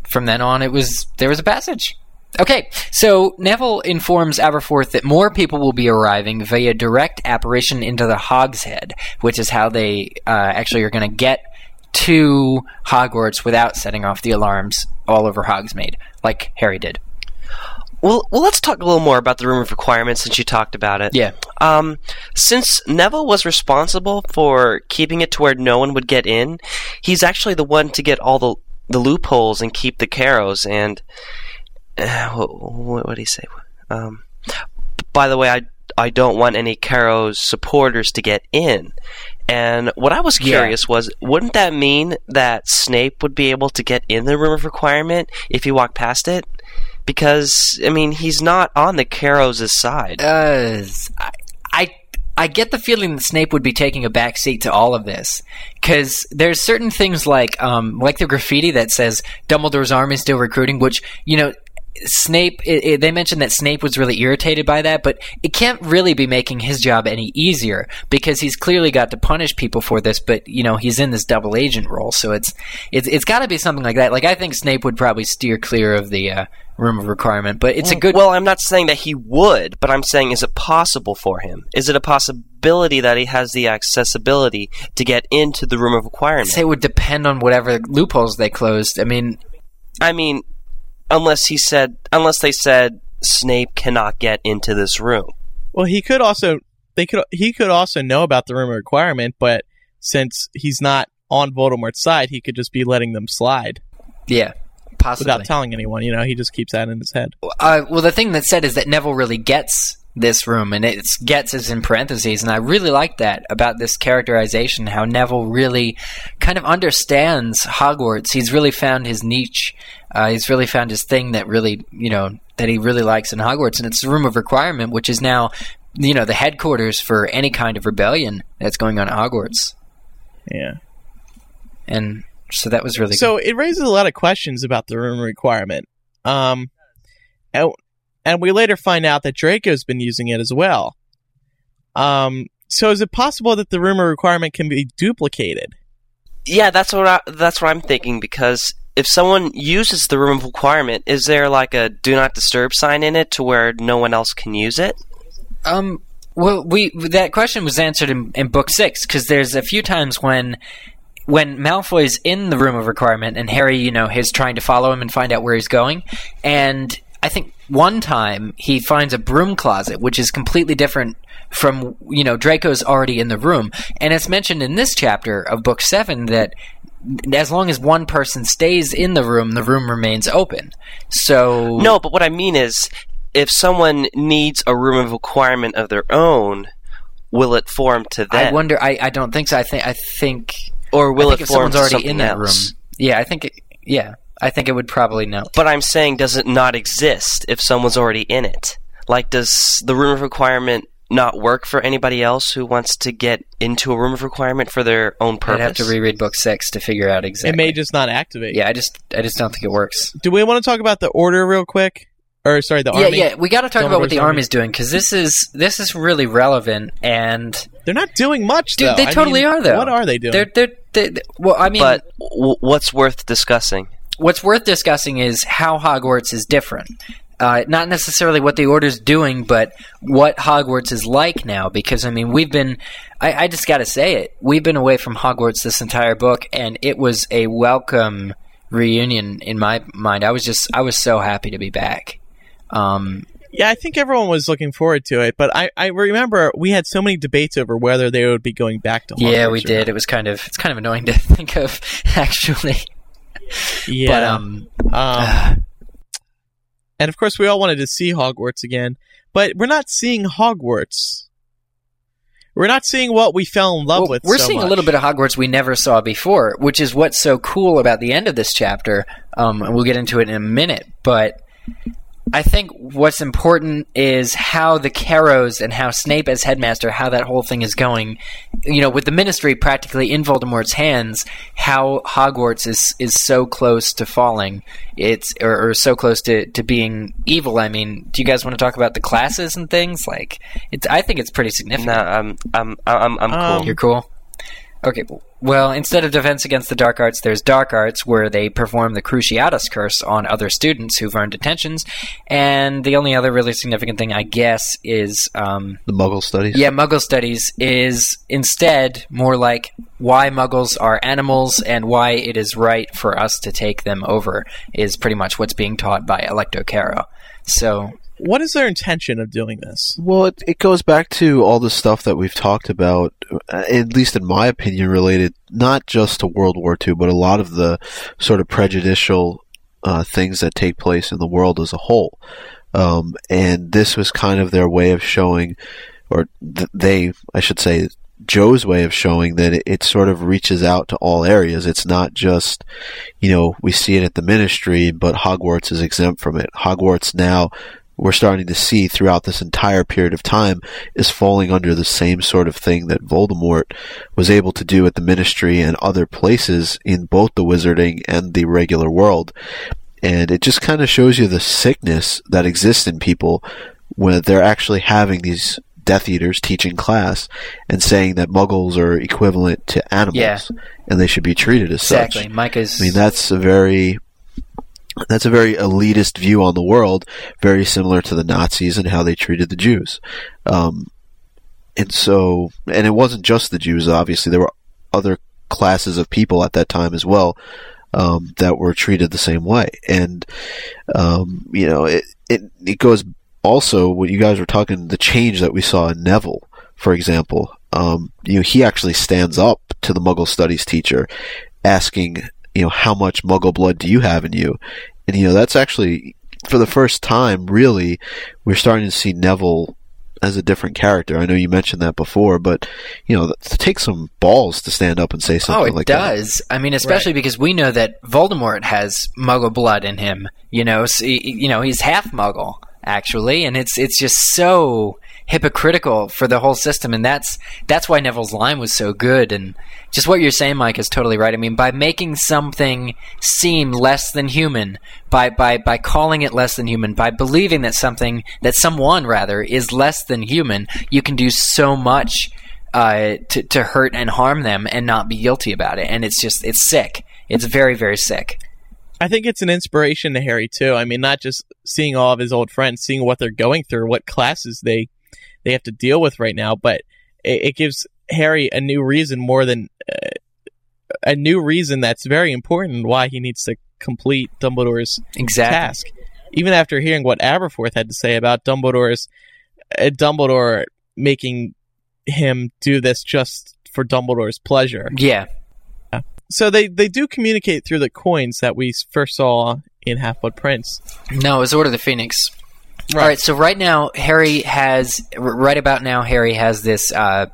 from then on, there was a passage. Okay, so Neville informs Aberforth that more people will be arriving via direct apparition into the Hogshead, which is how they actually are going to get to Hogwarts without setting off the alarms all over Hogsmeade, like Harry did. Well, let's talk a little more about the Room of Requirement since you talked about it. Yeah. Since Neville was responsible for keeping it to where no one would get in, he's actually the one to get all the loopholes and keep the Carrows and... what did he say? By the way, I don't want any Carrows supporters to get in. And what I was curious was, wouldn't that mean that Snape would be able to get in the Room of Requirement if he walked past it? Because, I mean, he's not on the Carrows' side. I get the feeling that Snape would be taking a backseat to all of this, because there's certain things like the graffiti that says Dumbledore's army is still recruiting, which, Snape, they mentioned that Snape was really irritated by that, but it can't really be making his job any easier, because he's clearly got to punish people for this, but, he's in this double agent role, so it's got to be something like that. Like, I think Snape would probably steer clear of the Room of Requirement, but it's a good... Well, I'm not saying that he would, but I'm saying, is it possible for him? Is it a possibility that he has the accessibility to get into the Room of Requirement? I'd say it would depend on whatever loopholes they closed. I mean, unless they said Snape cannot get into this room. Well, he could also know about the Room of Requirement, but since he's not on Voldemort's side, he could just be letting them slide. Yeah, possibly. Without telling anyone, he just keeps that in his head. Well, the thing that's said is that Neville really gets this room, and it's gets is in parentheses, and I really like that about this characterization, how Neville really kind of understands Hogwarts. He's really found his niche. He's really found his thing that really, that he really likes in Hogwarts, and it's the Room of Requirement, which is now, the headquarters for any kind of rebellion that's going on at Hogwarts. Yeah. And so that was really So good. It raises a lot of questions about the Room of Requirement. And we later find out that Draco's been using it as well. So is it possible that the Room of Requirement can be duplicated? Yeah, that's what I'm thinking, because if someone uses the Room of Requirement, is there like a Do Not Disturb sign in it to where no one else can use it? Well, that question was answered in Book 6, because there's a few times when Malfoy's in the Room of Requirement and Harry, is trying to follow him and find out where he's going, and I think one time he finds a broom closet, which is completely different from, Draco's already in the room. And it's mentioned in this chapter of Book 7 that as long as one person stays in the room remains open. So... No, but what I mean is, if someone needs a Room of Requirement of their own, will it form to them? I wonder, I don't think so. I think... Or will it if form someone's already something in that else? room? Yeah, I think it would probably no. But I'm saying, does it not exist if someone's already in it? Like, does the Room of Requirement not work for anybody else who wants to get into a Room of Requirement for their own purpose? I'd have to reread Book 6 to figure out exactly. It may just not activate. Yeah, I just don't think it works. Do we want to talk about the Order real quick? Or, sorry, the Army? Yeah, we got to talk about what the Army's doing, because this is really relevant, and... They're not doing much, though. Dude, they totally are, though. What are they doing? Well, I mean... But what's worth discussing? What's worth discussing is how Hogwarts is different. Not necessarily what the Order's doing, but what Hogwarts is like now. Because, I mean, we've been... I just got to say it. We've been away from Hogwarts this entire book, and it was a welcome reunion in my mind. I was so happy to be back. Yeah, I think everyone was looking forward to it, but I remember we had so many debates over whether they would be going back to Hogwarts. Yeah, we did. It's kind of annoying to think of, actually. Yeah. But, and of course, we all wanted to see Hogwarts again, but we're not seeing Hogwarts. We're not seeing what we fell in love with. We're seeing a little bit of Hogwarts we never saw before, which is what's so cool about the end of this chapter. And we'll get into it in a minute, but I think what's important is how the Carrows and how Snape as headmaster, how that whole thing is going. With the Ministry practically in Voldemort's hands, how Hogwarts is so close to falling. Or so close to being evil. I mean, do you guys want to talk about the classes and things? I think it's pretty significant. No, I'm cool. You're cool? Okay, well, instead of Defense Against the Dark Arts, there's Dark Arts, where they perform the Cruciatus Curse on other students who've earned detentions, and the only other really significant thing, I guess, is... the Muggle Studies? Yeah, Muggle Studies is instead more like why Muggles are animals and why it is right for us to take them over, is pretty much what's being taught by Electo Caro. So... What is their intention of doing this? Well, it goes back to all the stuff that we've talked about, at least in my opinion, related not just to World War II, but a lot of the sort of prejudicial things that take place in the world as a whole. And this was kind of their way of showing, or I should say, Joe's way of showing that it sort of reaches out to all areas. It's not just, we see it at the Ministry, but Hogwarts is exempt from it. Hogwarts now, we're starting to see throughout this entire period of time, is falling under the same sort of thing that Voldemort was able to do at the Ministry and other places in both the Wizarding and the regular world. And it just kind of shows you the sickness that exists in people when they're actually having these Death Eaters teaching class and saying that Muggles are equivalent to animals and they should be treated as such. Exactly. Micah's... I mean, that's a very elitist view on the world, very similar to the Nazis and how they treated the Jews. And it wasn't just the Jews, obviously. There were other classes of people at that time as well that were treated the same way. And, it goes also, what you guys were talking, the change that we saw in Neville, for example. He actually stands up to the Muggle Studies teacher asking, how much Muggle blood do you have in you? And, that's actually, for the first time, really, we're starting to see Neville as a different character. I know you mentioned that before, but, it takes some balls to stand up and say something like that. Oh, it does. I mean, especially because we know that Voldemort has Muggle blood in him. He's half Muggle, actually, and it's just so hypocritical for the whole system, and that's why Neville's line was so good. And just what you're saying, Mike, is totally right. I mean, by making something seem less than human, by calling it less than human, by believing that someone is less than human, you can do so much to hurt and harm them and not be guilty about it. And it's sick. It's very, very sick. I think it's an inspiration to Harry too. I mean, not just seeing all of his old friends, seeing what they're going through, what classes they have to deal with right now, but it gives Harry a new reason that's very important why he needs to complete Dumbledore's task. Even after hearing what Aberforth had to say about Dumbledore making him do this just for Dumbledore's pleasure. Yeah. So they do communicate through the coins that we first saw in Half-Blood Prince. No, it was Order of the Phoenix. Right. All right, so right about now, Harry has this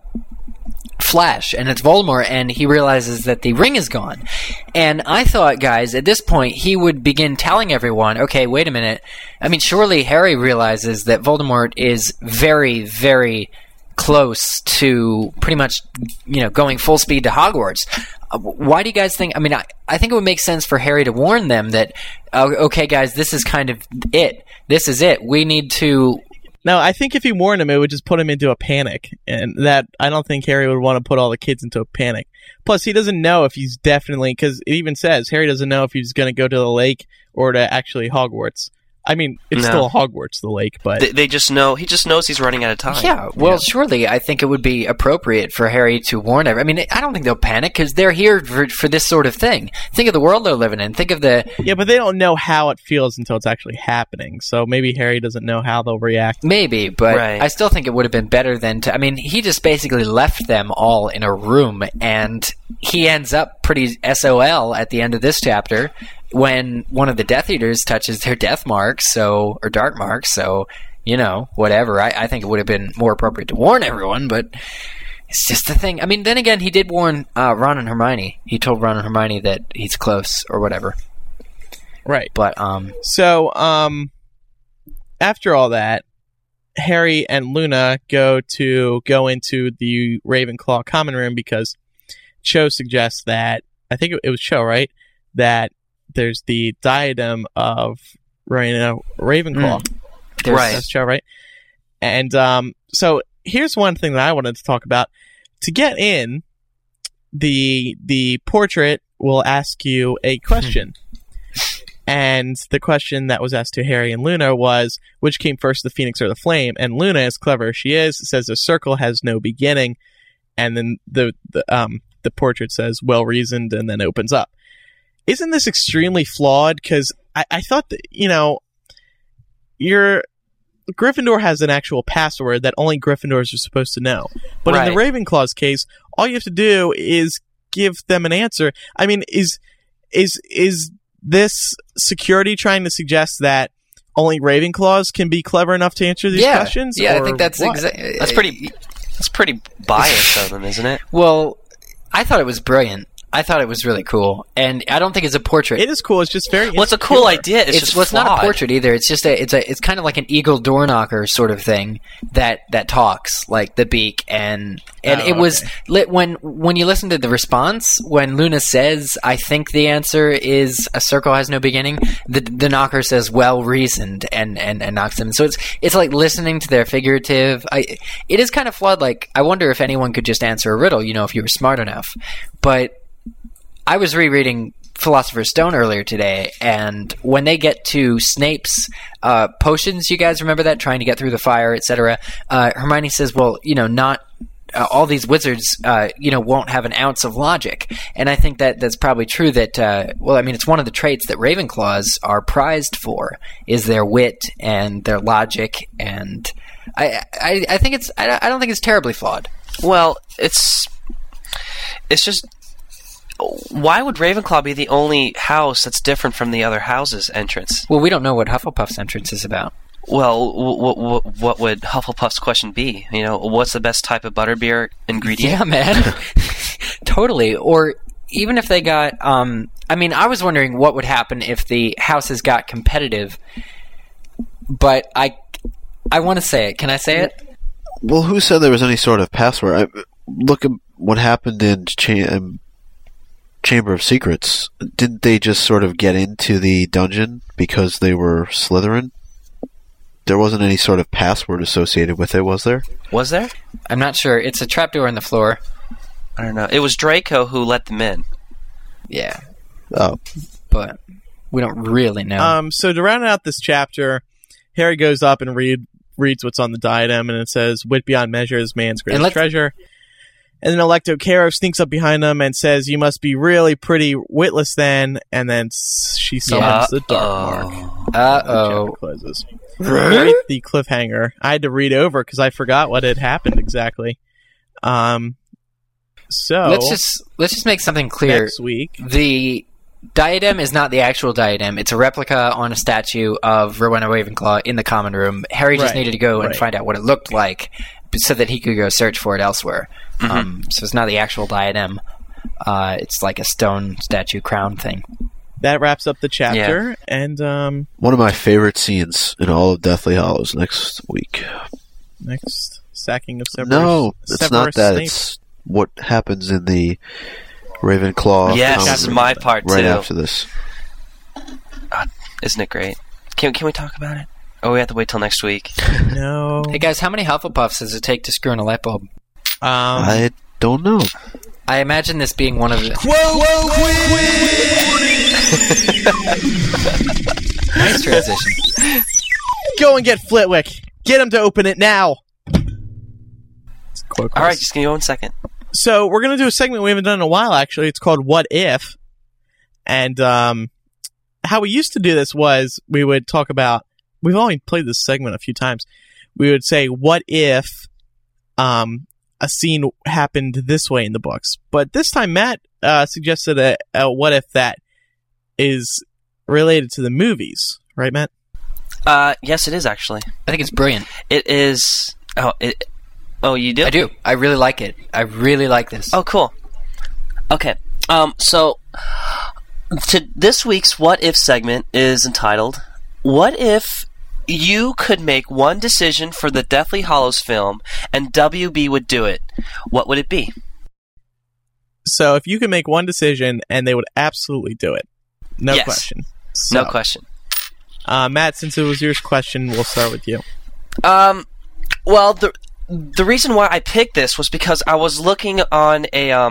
flash, and it's Voldemort, and he realizes that the ring is gone. And I thought, guys, at this point, he would begin telling everyone, okay, wait a minute. I mean, surely Harry realizes that Voldemort is very, very close to pretty much, going full speed to Hogwarts. Why do you guys think... I mean, I think it would make sense for Harry to warn them that, okay, guys, this is kind of it. This is it. We need to... No, I think if he warned him, it would just put him into a panic. And that, I don't think Harry would want to put all the kids into a panic. Plus, he doesn't know if he's definitely... Because it even says, Harry doesn't know if he's going to go to the lake or to actually Hogwarts. I mean, it's still Hogwarts, the lake, but... They just know... He just knows he's running out of time. Yeah, well, surely I think it would be appropriate for Harry to warn everyone. I mean, I don't think they'll panic, because they're here for this sort of thing. Think of the world they're living in. Think of the... Yeah, but they don't know how it feels until it's actually happening, so maybe Harry doesn't know how they'll react. Maybe, but I still think it would have been better than to... I mean, he just basically left them all in a room, and he ends up pretty SOL at the end of this chapter, when one of the Death Eaters touches their death marks, or dark marks, so, whatever. I think it would have been more appropriate to warn everyone, but it's just the thing. I mean, then again, he did warn Ron and Hermione. He told Ron and Hermione that he's close, or whatever. Right. But, So, after all that, Harry and Luna go into the Ravenclaw common room because Cho suggests that, I think it was Cho, right? That there's the diadem of Rowena Ravenclaw. Right. That's Cho, right? And so here's one thing that I wanted to talk about. To get in, the portrait will ask you a question. And the question that was asked to Harry and Luna was, which came first, the phoenix or the flame? And Luna, as clever as she is, says the circle has no beginning. And then the portrait says, well reasoned, and then opens up. Isn't this extremely flawed? Because I thought that, Gryffindor has an actual password that only Gryffindors are supposed to know. But in the Ravenclaw's case, all you have to do is give them an answer. I mean, is this security trying to suggest that only Ravenclaws can be clever enough to answer these questions? Yeah, or I think that's what? That's pretty biased of them, isn't it? Well, I thought it was brilliant. I thought it was really cool, and I don't think it's a portrait. It is cool. It's just very. Well, it's a cool idea. It's just it's not a portrait either. It's just it's kind of like an eagle door knocker sort of thing that talks, like the beak, and it was lit when you listen to the response when Luna says, "I think the answer is a circle has no beginning." The knocker says, "Well reasoned," and knocks them. So it's like listening to their figurative. It is kind of flawed. Like, I wonder if anyone could just answer a riddle. If you were smart enough, but. I was rereading Philosopher's Stone earlier today, and when they get to Snape's potions, you guys remember that? Trying to get through the fire, etc. Hermione says, well, not all these wizards, won't have an ounce of logic. And I think that's probably true that, it's one of the traits that Ravenclaws are prized for, is their wit and their logic, and I think I don't think it's terribly flawed. Well, it's just... Why would Ravenclaw be the only house that's different from the other houses' entrance? Well, we don't know what Hufflepuff's entrance is about. Well, what would Hufflepuff's question be? What's the best type of butterbeer ingredient? Yeah, man. Totally. Or even if they got... I was wondering what would happen if the houses got competitive, but I want to say it. Can I say it? Well, who said there was any sort of password? Look at what happened in Chamber of Secrets. Didn't they just sort of get into the dungeon because they were Slytherin? There wasn't any sort of password associated with it, was there? Was there? I'm not sure. It's a trapdoor in the floor. I don't know. It was Draco who let them in. Yeah. Oh. But we don't really know. So to round out this chapter, Harry goes up and reads what's on the diadem, and it says, wit beyond measure is man's greatest treasure. And then Electo Caro sneaks up behind them and says, you must be really pretty witless then. And then she summons the Dark Mark. Uh-oh. The closes. Right? The cliffhanger. I had to read over because I forgot what had happened exactly. So let's just make something clear. Next week. The diadem is not the actual diadem. It's a replica on a statue of Rowena Ravenclaw in the common room. Harry just needed to go and find out what it looked like so that he could go search for it elsewhere. Mm-hmm. So it's not the actual diadem. It's like a stone statue crown thing. That wraps up the chapter. Yeah. And one of my favorite scenes in all of Deathly Hallows next week. Next sacking of Severus. No, it's not that. Snape. It's what happens in the Ravenclaw. Yes, that's my part right too. After this. Isn't it great? Can we talk about it? Oh, we have to wait till next week. No. Hey guys, how many Hufflepuffs does it take to screw in a light bulb? I don't know. I imagine this being one of the... Nice transition. Go and get Flitwick. Get him to open it now. All right, just give me 1 second. So we're going to do a segment we haven't done in a while, actually. It's called What If? And how we used to do this was we would talk about... We've only played this segment a few times. We would say, what if a scene happened this way in the books? But this time Matt suggested a what if that is related to the movies. Right, Matt? Yes, it is, actually. I think it's brilliant. It is... Oh, you do? I do. I really like it. I really like this. Oh, cool. Okay. So, this week's What If segment is entitled, What If You Could Make One Decision for the Deathly Hallows film and WB would do it? What would it be? So, if you could make one decision and they would absolutely do it. No question. So, no question. Matt, since it was your question, we'll start with you. Well, the reason why I picked this was because I was looking on a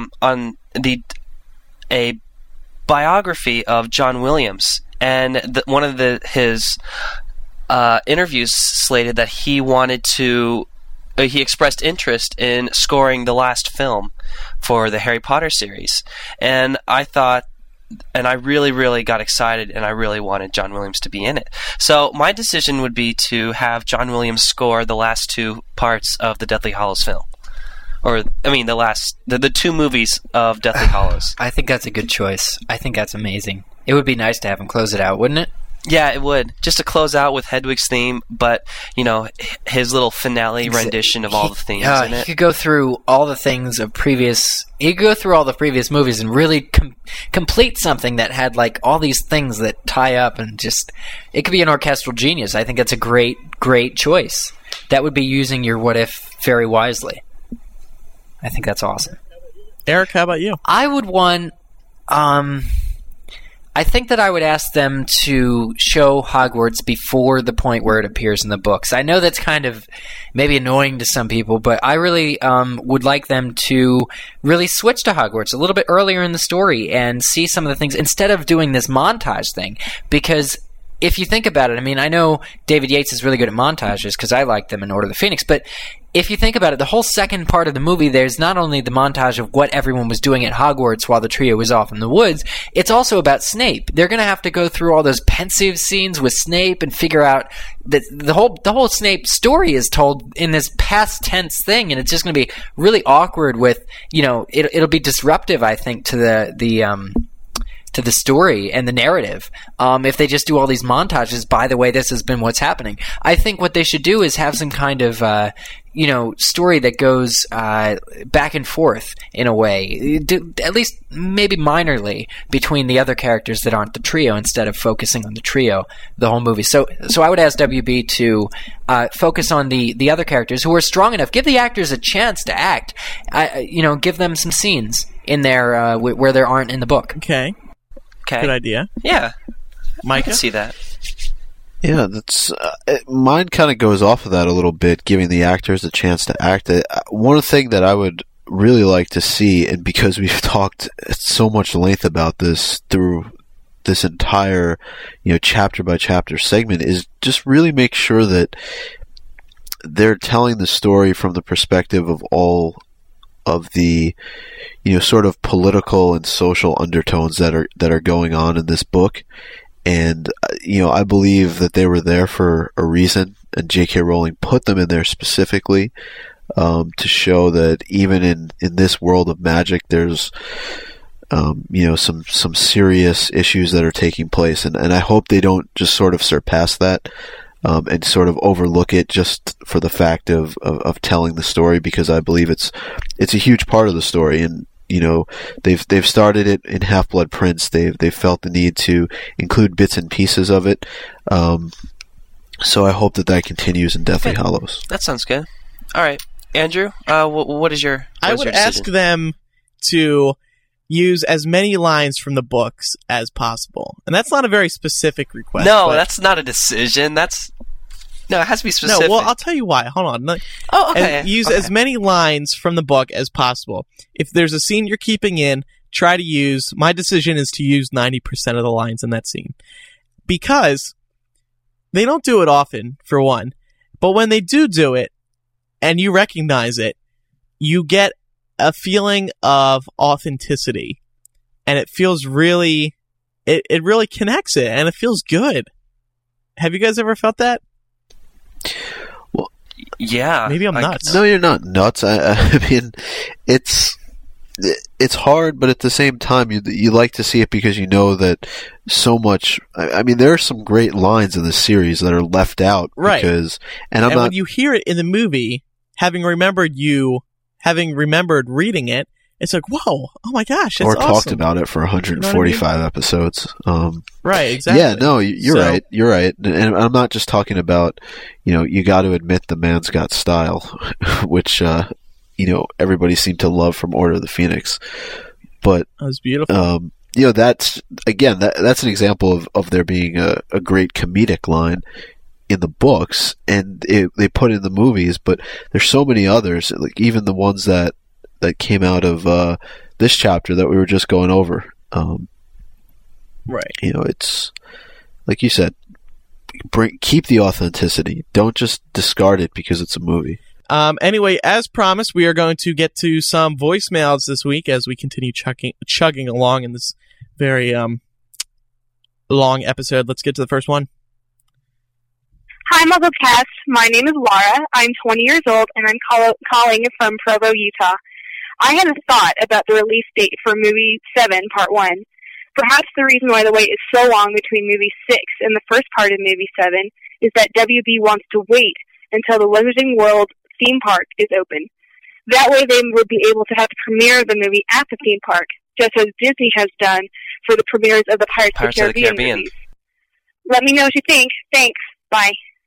biography of John Williams, and one of his interviews slated that he wanted to. He expressed interest in scoring the last film for the Harry Potter series, and I thought. And I really, really got excited, and I really wanted John Williams to be in it. So my decision would be to have John Williams score the last two parts of the Deathly Hallows film. Or, I mean, the two movies of Deathly Hallows. I think that's a good choice. I think that's amazing. It would be nice to have him close it out, wouldn't it? Yeah, it would. Just to close out with Hedwig's theme, but, his little finale rendition of all the themes in it. He could go through all the things of previous... He could go through all the previous movies and really complete something that had, all these things that tie up and just... It could be an orchestral genius. I think that's a great, great choice. That would be using your what if very wisely. I think that's awesome. Eric, how about you? I would want... I think that I would ask them to show Hogwarts before the point where it appears in the books. I know that's kind of maybe annoying to some people, but I really would like them to really switch to Hogwarts a little bit earlier in the story and see some of the things instead of doing this montage thing. Because if you think about it, I mean, I know David Yates is really good at montages because I like them in Order of the Phoenix, but if you think about it, the whole second part of the movie, there's not only the montage of what everyone was doing at Hogwarts while the trio was off in the woods, it's also about Snape. They're going to have to go through all those pensive scenes with Snape and figure out that the whole Snape story is told in this past tense thing, and it's just going to be really awkward with, it'll be disruptive, I think, to the story and the narrative. If they just do all these montages, by the way, this has been what's happening. I think what they should do is have some kind of, story that goes back and forth in a way, at least maybe minorly, between the other characters that aren't the trio instead of focusing on the trio the whole movie. So I would ask WB to focus on the other characters who are strong enough. Give the actors a chance to act. Give them some scenes in there where there aren't in the book. Okay. Good idea. Yeah. Mike, I can see that. Yeah, that's mine kind of goes off of that a little bit, giving the actors a chance to act. One thing that I would really like to see, and because we've talked at so much length about this through this entire, chapter by chapter segment, is just really make sure that they're telling the story from the perspective of all of the, sort of political and social undertones that are going on in this book. And, I believe that they were there for a reason, and J.K. Rowling put them in there specifically to show that even in this world of magic, there's, some serious issues that are taking place. And I hope they don't just sort of surpass that and sort of overlook it just for the fact of telling the story, because I believe it's a huge part of the story. And they've started it in Half-Blood Prince. They've felt the need to include bits and pieces of it. So I hope that continues in Deathly Hallows. That sounds good. All right, Andrew, what is your? I would ask them to use as many lines from the books as possible, and that's not a very specific request. No, that's not a decision. No, it has to be specific. No, well, I'll tell you why. Hold on. Oh, okay. And use as many lines from the book as possible. If there's a scene you're keeping in, try to use... My decision is to use 90% of the lines in that scene. Because they don't do it often, for one. But when they do it, and you recognize it, you get a feeling of authenticity. And it feels really... It really connects it, and it feels good. Have you guys ever felt that? Well, yeah. Maybe I'm nuts. No, you're not nuts. I mean, it's hard, but at the same time, you like to see it because you know that so much. I mean, there are some great lines in the series that are left out, right? Because, and when you hear it in the movie, having remembered reading it, it's like, whoa, oh my gosh, that's or awesome. Talked about it for 145 episodes. Right, exactly. Yeah, no, you're right. You're right. And I'm not just talking about, you got to admit the man's got style, which, everybody seemed to love from Order of the Phoenix. But that was beautiful. That's, again, that's an example of there being a great comedic line in the books and they put in the movies, but there's so many others, like even the ones that came out of this chapter that we were just going over. Right. It's like you said, keep the authenticity. Don't just discard it because it's a movie. Anyway, as promised, we are going to get to some voicemails this week as we continue chugging along in this very long episode. Let's get to the first one. Hi, MuggleCast. My name is Laura. I'm 20 years old, and I'm calling from Provo, Utah. I had a thought about the release date for Movie 7, Part 1. Perhaps the reason why the wait is so long between Movie 6 and the first part of Movie 7 is that WB wants to wait until the Wizarding World theme park is open. That way they would be able to have the premiere of the movie at the theme park, just as Disney has done for the premieres of the Pirates of the Caribbean movies. Let me know what you think. Thanks. Bye.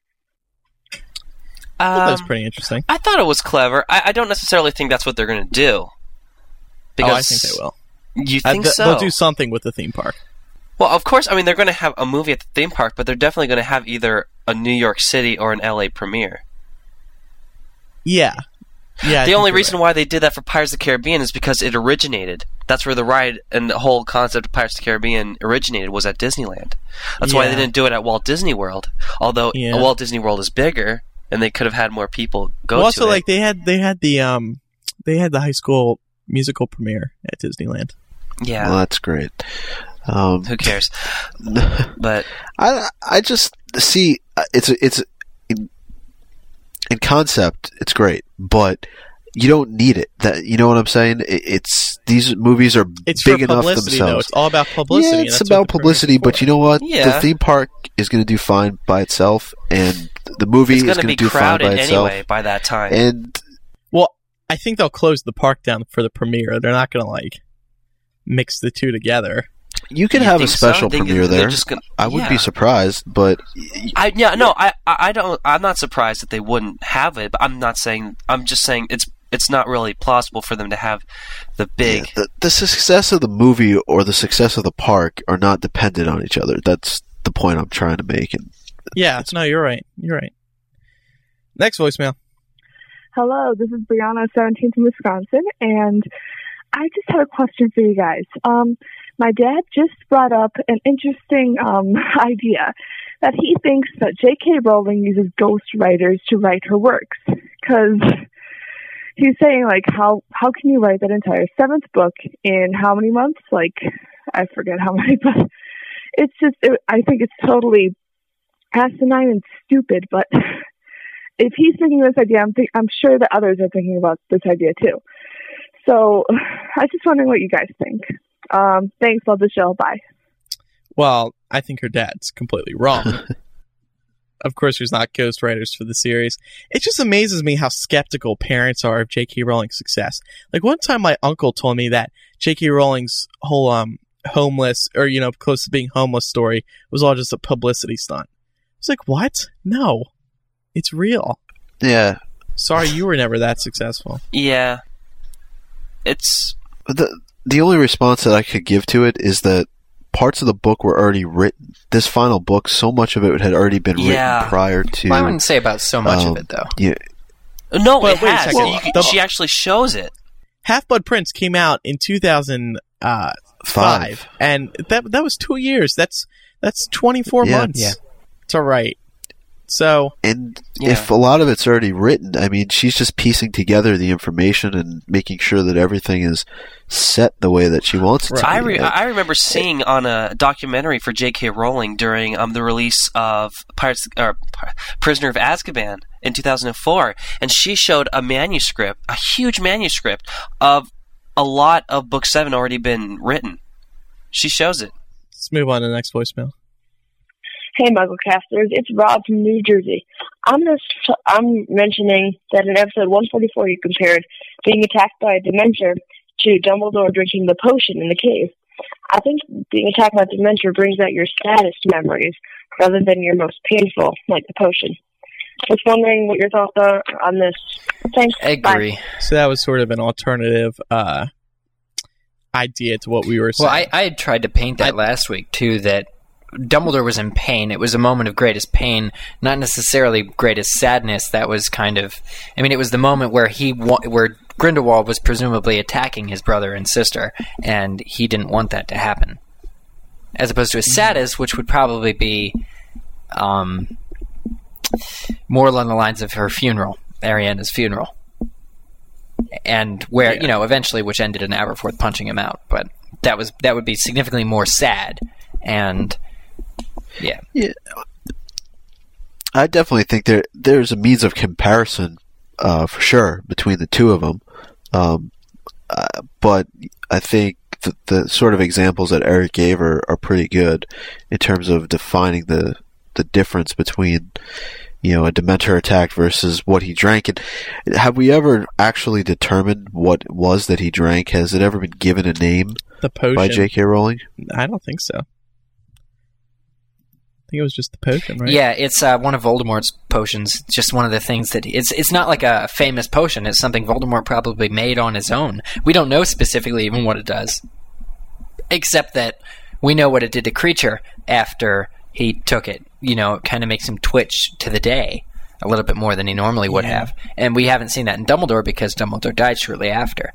That's pretty interesting. I thought it was clever. I don't necessarily think that's what they're going to do. Because I think they will. You think so? They'll do something with the theme park. Well, of course, I mean, they're going to have a movie at the theme park, but they're definitely going to have either a New York City or an LA premiere. Yeah. The only reason why they did that for Pirates of the Caribbean is because it originated. That's where the ride and the whole concept of Pirates of the Caribbean originated, was at Disneyland. That's why they didn't do it at Walt Disney World. Although Walt Disney World is bigger, and they could have had more people go to it. Also, like they had the High School Musical premiere at Disneyland. Yeah, well, that's great. Who cares? But I just see it's in concept, it's great, but you don't need it. That, you know what I'm saying? These movies are big enough themselves. Though. It's all about publicity. Yeah, it's about publicity, but you know what? Yeah. The theme park is going to do fine by itself, and the movie is going to do fine by itself. Anyway by that time. And I think they'll close the park down for the premiere. They're not going to mix the two together. You can have a special premiere there. I wouldn't be surprised, but I don't. I'm not surprised that they wouldn't have it. But I'm just saying it's not really plausible for them to have the big. Yeah, the success of the movie or the success of the park are not dependent on each other. That's the point I'm trying to make. And no, you're right. You're right. Next voicemail. Hello, this is Brianna, 17th from Wisconsin, and I just had a question for you guys. My dad just brought up an interesting idea that he thinks that J.K. Rowling uses ghostwriters to write her works. Because he's saying, how can you write that entire 7th book in how many months? I forget how many, but it's just, I think it's totally asinine and stupid, but if he's thinking this idea, I'm sure that others are thinking about this idea too. So I was just wondering what you guys think. Thanks, love the show. Bye. Well, I think her dad's completely wrong. Of course, there's not ghostwriters for the series. It just amazes me how skeptical parents are of J.K. Rowling's success. One time my uncle told me that J.K. Rowling's whole homeless, or close to being homeless story was all just a publicity stunt. I was like, what? No. It's real. Yeah. Sorry you were never that successful. Yeah. It's... The only response that I could give to it is that parts of the book were already written. This final book, so much of it had already been written prior to... I wouldn't say about so much of it, though. Yeah. No, but it has. She actually shows it. Half-Blood Prince came out in 2005. And that was 2 years. That's 24 months. Yeah. It's all right. So, and if a lot of it's already written, I mean, she's just piecing together the information and making sure that everything is set the way that she wants it to be. I remember seeing on a documentary for J.K. Rowling during the release of Prisoner of Azkaban in 2004, and she showed a huge manuscript of a lot of Book 7 already been written. She shows it. Let's move on to the next voicemail. Hey, MuggleCasters, it's Rob from New Jersey. I'm mentioning that in episode 144 you compared being attacked by a Dementor to Dumbledore drinking the potion in the cave. I think being attacked by a Dementor brings out your saddest memories rather than your most painful, like the potion. Just wondering what your thoughts are on this. Thanks. I agree. Bye. So that was sort of an alternative idea to what we were saying. Well, I had tried to paint that last week, too, that Dumbledore was in pain. It was a moment of greatest pain, not necessarily greatest sadness. That was kind of, I mean, it was the moment where where Grindelwald was presumably attacking his brother and sister, and he didn't want that to happen. As opposed to his saddest, which would probably be more along the lines of her funeral, Ariana's funeral. And where, eventually, which ended in Aberforth punching him out. But that would be significantly more sad. And, yeah. I definitely think there's a means of comparison, for sure, between the two of them. But I think the sort of examples that Eric gave are pretty good in terms of defining the difference between, a Dementor attack versus what he drank. And have we ever actually determined what it was that he drank? Has it ever been given a name the potion by J.K. Rowling? I don't think so. I think it was just the potion, right? Yeah, it's one of Voldemort's potions. Just one of the things that it's not like a famous potion. It's something Voldemort probably made on his own. We don't know specifically even what it does, except that we know what it did to Kreacher after he took it. It kind of makes him twitch to the day a little bit more than he normally would have. And we haven't seen that in Dumbledore because Dumbledore died shortly after.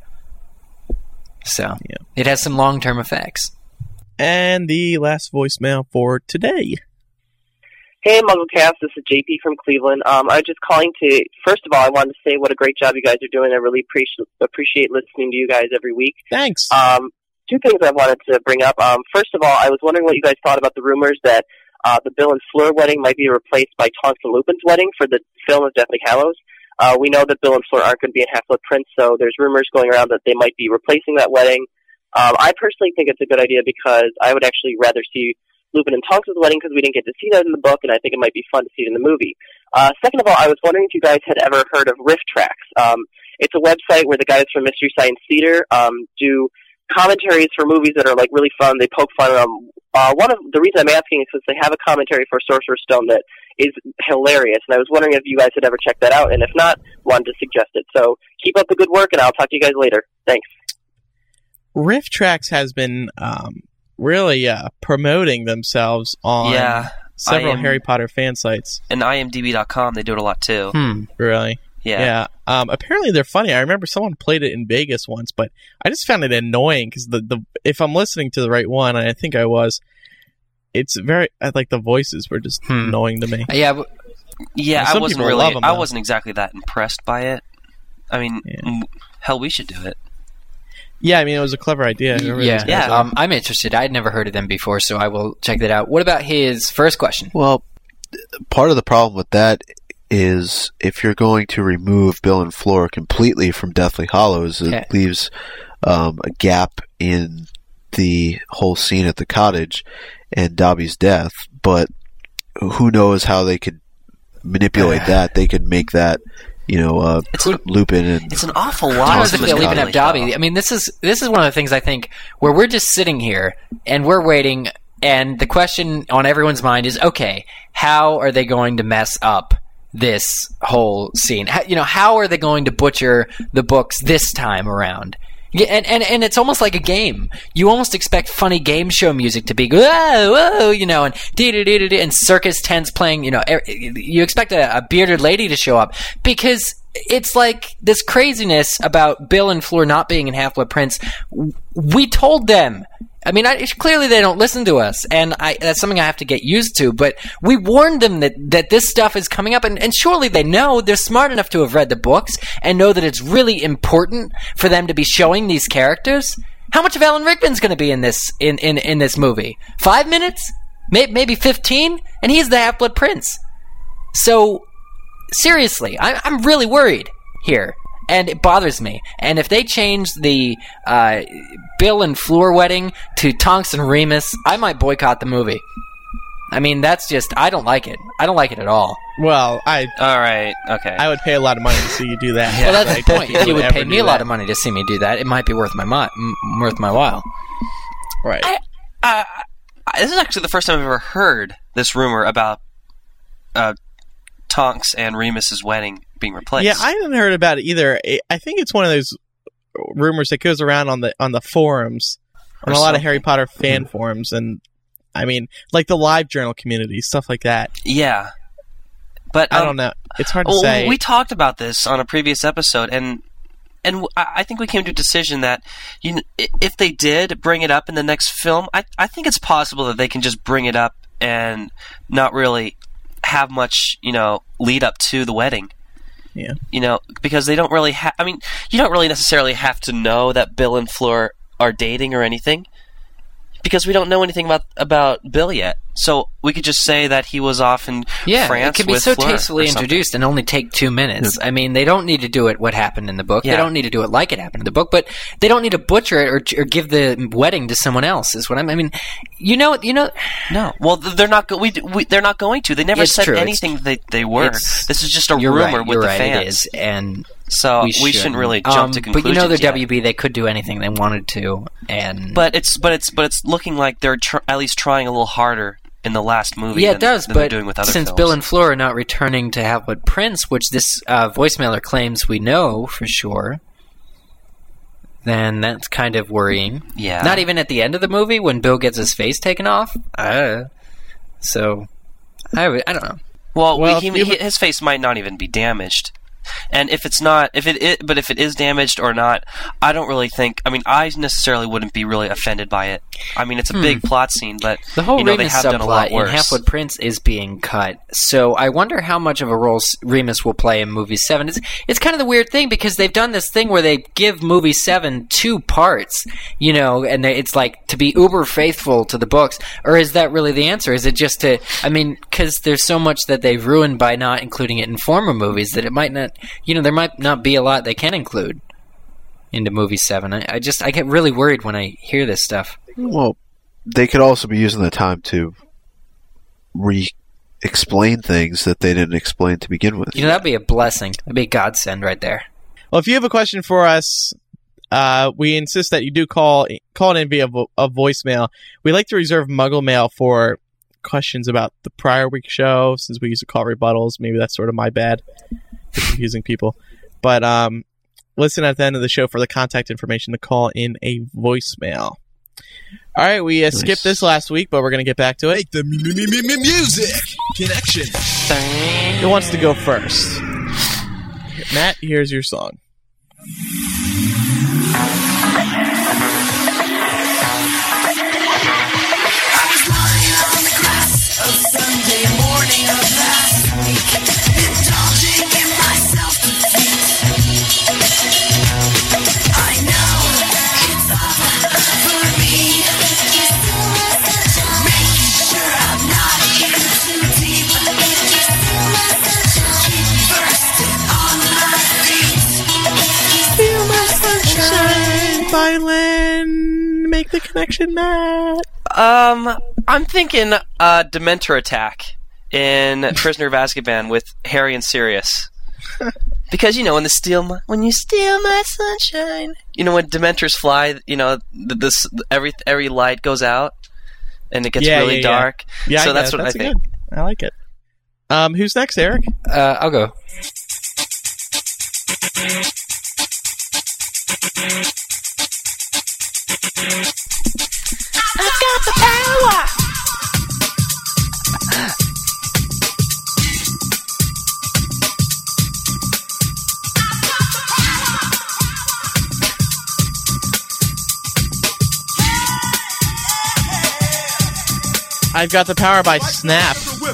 So, it has some long-term effects. And the last voicemail for today. Hey, MuggleCast, this is JP from Cleveland. I was just calling to, first of all, I wanted to say what a great job you guys are doing. I really appreciate listening to you guys every week. Thanks. Two things I wanted to bring up. First of all, I was wondering what you guys thought about the rumors that the Bill and Fleur wedding might be replaced by Tonks and Lupin's wedding for the film of Deathly Hallows. We know that Bill and Fleur aren't going to be in Half-Blood Prince, so there's rumors going around that they might be replacing that wedding. I personally think it's a good idea because I would actually rather see Lupin and Tonks' wedding because we didn't get to see that in the book, and I think it might be fun to see it in the movie. Second of all, I was wondering if you guys had ever heard of Riff Tracks. It's a website where the guys from Mystery Science Theater do commentaries for movies that are like really fun. They poke fun at them. One of the reason I'm asking is because they have a commentary for Sorcerer's Stone that is hilarious, and I was wondering if you guys had ever checked that out, and if not, wanted to suggest it. So keep up the good work, and I'll talk to you guys later. Thanks. Riff Tracks has been really promoting themselves on several Harry Potter fan sites. And IMDb.com, they do it a lot too. Really? Yeah. Apparently they're funny. I remember someone played it in Vegas once, but I just found it annoying because the if I'm listening to the right one, and I think I was, it's very like the voices were just annoying to me. Yeah, I wasn't exactly that impressed by it. I mean, hell, we should do it. Yeah, I mean, it was a clever idea. I'm interested. I'd never heard of them before, so I will check that out. What about his first question? Well, part of the problem with that is if you're going to remove Bill and Fleur completely from Deathly Hallows, it leaves a gap in the whole scene at the cottage and Dobby's death. But who knows how they could manipulate that? They could make that, Lupin. And it's an awful lot. If they'll even have Dobby. I mean, this is one of the things I think where we're just sitting here and we're waiting, and the question on everyone's mind is, okay, how are they going to mess up this whole scene? How are they going to butcher the books this time around? And it's almost like a game. You almost expect funny game show music to be whoa, whoa, and dee-dee-dee-dee-dee, and circus tents playing. You expect a bearded lady to show up because it's like this craziness about Bill and Fleur not being in Half-Blood Prince. We told them. I mean, clearly they don't listen to us, and that's something I have to get used to, but we warned them that this stuff is coming up, and surely they know. They're smart enough to have read the books and know that it's really important for them to be showing these characters. How much of Alan Rickman's going to be in this in this movie? 5 minutes? Maybe 15? And he's the Half-Blood Prince. So, seriously, I'm really worried here. And it bothers me. And if they change the Bill and Fleur wedding to Tonks and Remus, I might boycott the movie. I mean, that's just, I don't like it. I don't like it at all. Well, all right, okay. I would pay a lot of money to see you do that. Well, that's the point. If you would pay me a lot of money to see me do that, it might be worth my while. Right. This is actually the first time I've ever heard this rumor about Tonks and Remus's wedding being replaced. Yeah, I hadn't heard about it either. I think it's one of those rumors that goes around on the forums, on a lot of Harry Potter fan forums, and I mean, like the live journal community, stuff like that. Yeah. But I don't know. It's hard to say. We talked about this on a previous episode, and I think we came to a decision that if they did bring it up in the next film, I think it's possible that they can just bring it up and not really have much, lead up to the wedding. Yeah. Because they don't really have... I mean, you don't really necessarily have to know that Bill and Fleur are dating or anything, because we don't know anything about Bill yet. So we could just say that he was off in France with Fleur. Yeah, it could be so tastefully introduced and only take 2 minutes. I mean, they don't need to do it what happened in the book. Yeah. They don't need to do it like it happened in the book, but they don't need to butcher it or give the wedding to someone else. Is what I mean. No. Well, they're not. They're not going to. They never said anything that they were. This is just a rumor with the fans. It is, and so we shouldn't really jump to conclusions. But they're WB. They could do anything they wanted to, and but it's looking like they're at least trying a little harder in the last movie. Yeah, it does. Than but they're doing with other since films. Bill and Fleur are not returning to have what Prince, which this voicemailer claims we know for sure, then that's kind of worrying. Yeah. Not even at the end of the movie when Bill gets his face taken off. So I don't know. Well, his face might not even be damaged. And if it's not, if it is damaged or not, I don't really think. I mean, I necessarily wouldn't be really offended by it. I mean, it's a big plot scene, but the whole they Remus have done a lot subplot in worse. Half-Blood Prince is being cut, so I wonder how much of a role Remus will play in movie 7. It's kind of the weird thing because they've done this thing where they give movie 7 2 parts, and it's like to be uber faithful to the books, or is that really the answer? Is it just to? I mean, because there's so much that they've ruined by not including it in former movies that it might not. There might not be a lot they can include into movie 7. I get really worried when I hear this stuff. Well, they could also be using the time to re-explain things that they didn't explain to begin with. That'd be a blessing. That'd be a godsend right there. Well, if you have a question for us, we insist that you do call it in via a voicemail. We like to reserve Muggle Mail for questions about the prior week show, since we used to call rebuttals. Maybe that's sort of my bad for confusing people. But listen at the end of the show for the contact information to call in a voicemail. All right, we skipped this last week, but we're going to get back to it. Make the music connection. Who wants to go first? Matt, here's your song. I was lying on the grass of Sunday morning of last week, indulging in my self-defeat. I know it's over for me. Making sure I'm not in too deep. Keep bursting on my feet. Feel my sunshine, violin. Make the connection, Matt. I'm thinking Dementor attack in Prisoner of Azkaban with Harry and Sirius. Because when you steal my sunshine, when Dementors fly, every light goes out and it gets really dark. Yeah, so that's what I think. Good. I like it. Who's next, Eric? I'll go. I've got the power. I've Got the Power by Snap.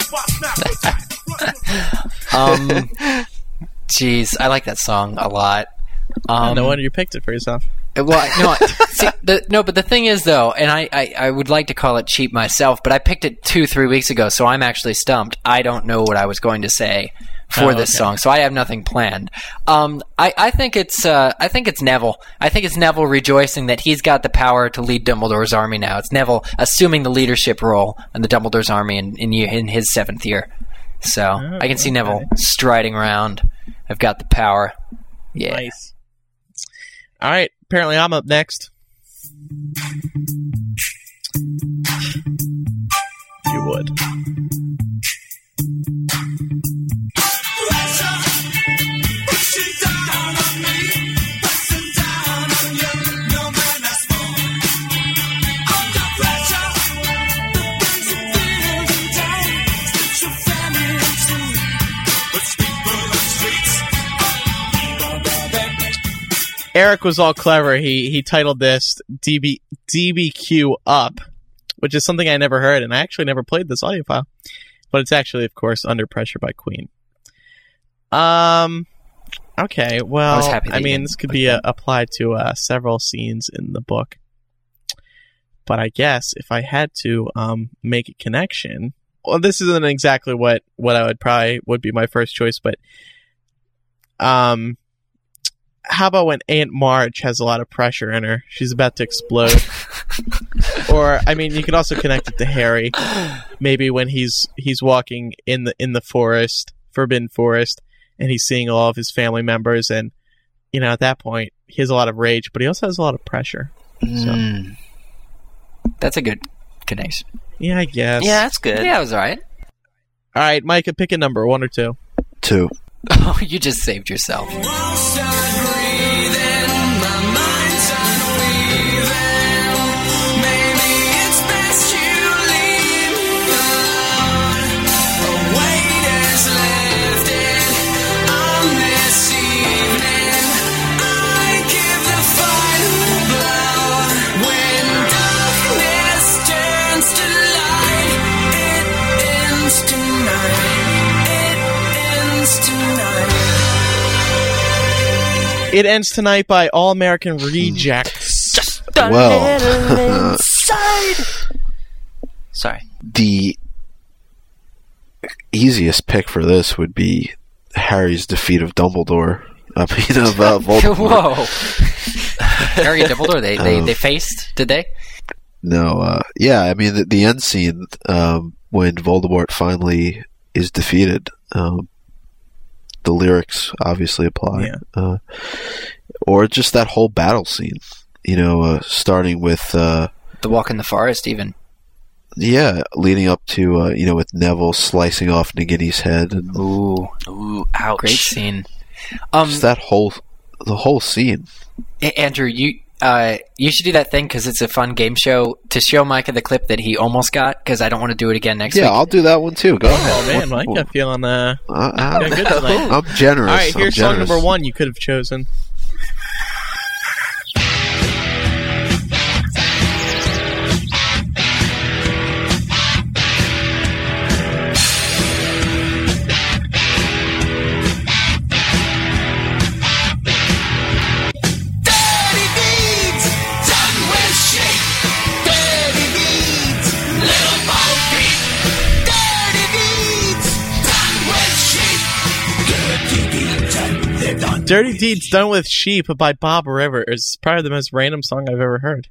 Jeez, I like that song a lot. No wonder you picked it for yourself. Well, no, but the thing is, though, and I would like to call it cheap myself, but I picked it 2-3 weeks ago, so I'm actually stumped. I don't know what I was going to say for this song, so I have nothing planned. I think it's Neville. I think it's Neville rejoicing that he's got the power to lead Dumbledore's army now. It's Neville assuming the leadership role in the Dumbledore's army in his 7th year. So I can see Neville striding around. I've got the power. Yeah. Nice. All right. Apparently, I'm up next. You would. Eric was all clever. He titled this DBQ Up, which is something I never heard, and I actually never played this audio file. But it's actually, of course, Under Pressure by Queen. Okay, well, I mean, this could be applied to several scenes in the book. But I guess if I had to make a connection, well, this isn't exactly what I would be my first choice, but how about when Aunt Marge has a lot of pressure in her? She's about to explode. Or, I mean, you could also connect it to Harry. Maybe when he's walking in the forest, Forbidden Forest, and he's seeing all of his family members, and at that point he has a lot of rage, but he also has a lot of pressure. So. That's a good connection. Yeah, I guess. Yeah, that's good. Yeah, it was alright. All right, Micah, pick a number, 1 or 2. 2. Oh, you just saved yourself. It Ends Tonight by All American Rejects. Just a little inside. Sorry. The easiest pick for this would be Harry's defeat of Dumbledore. Voldemort. Whoa. Harry and Dumbledore, they faced, did they? No, yeah, I mean, the end scene, when Voldemort finally is defeated, the lyrics obviously apply. Yeah. Or just that whole battle scene, starting with... the walk in the forest, even. Yeah, leading up to, with Neville slicing off Nagini's head. And Ooh, ouch. Great scene. Just the whole scene. Andrew, you should do that thing because it's a fun game show to show Micah the clip that he almost got, because I don't want to do it again next week. Yeah, I'll do that one too. Go ahead. Oh man, Micah feeling good tonight. I'm generous. All right, here's song number 1 you could have chosen. Dirty Deeds Done with Sheep by Bob Rivers. It's probably the most random song I've ever heard.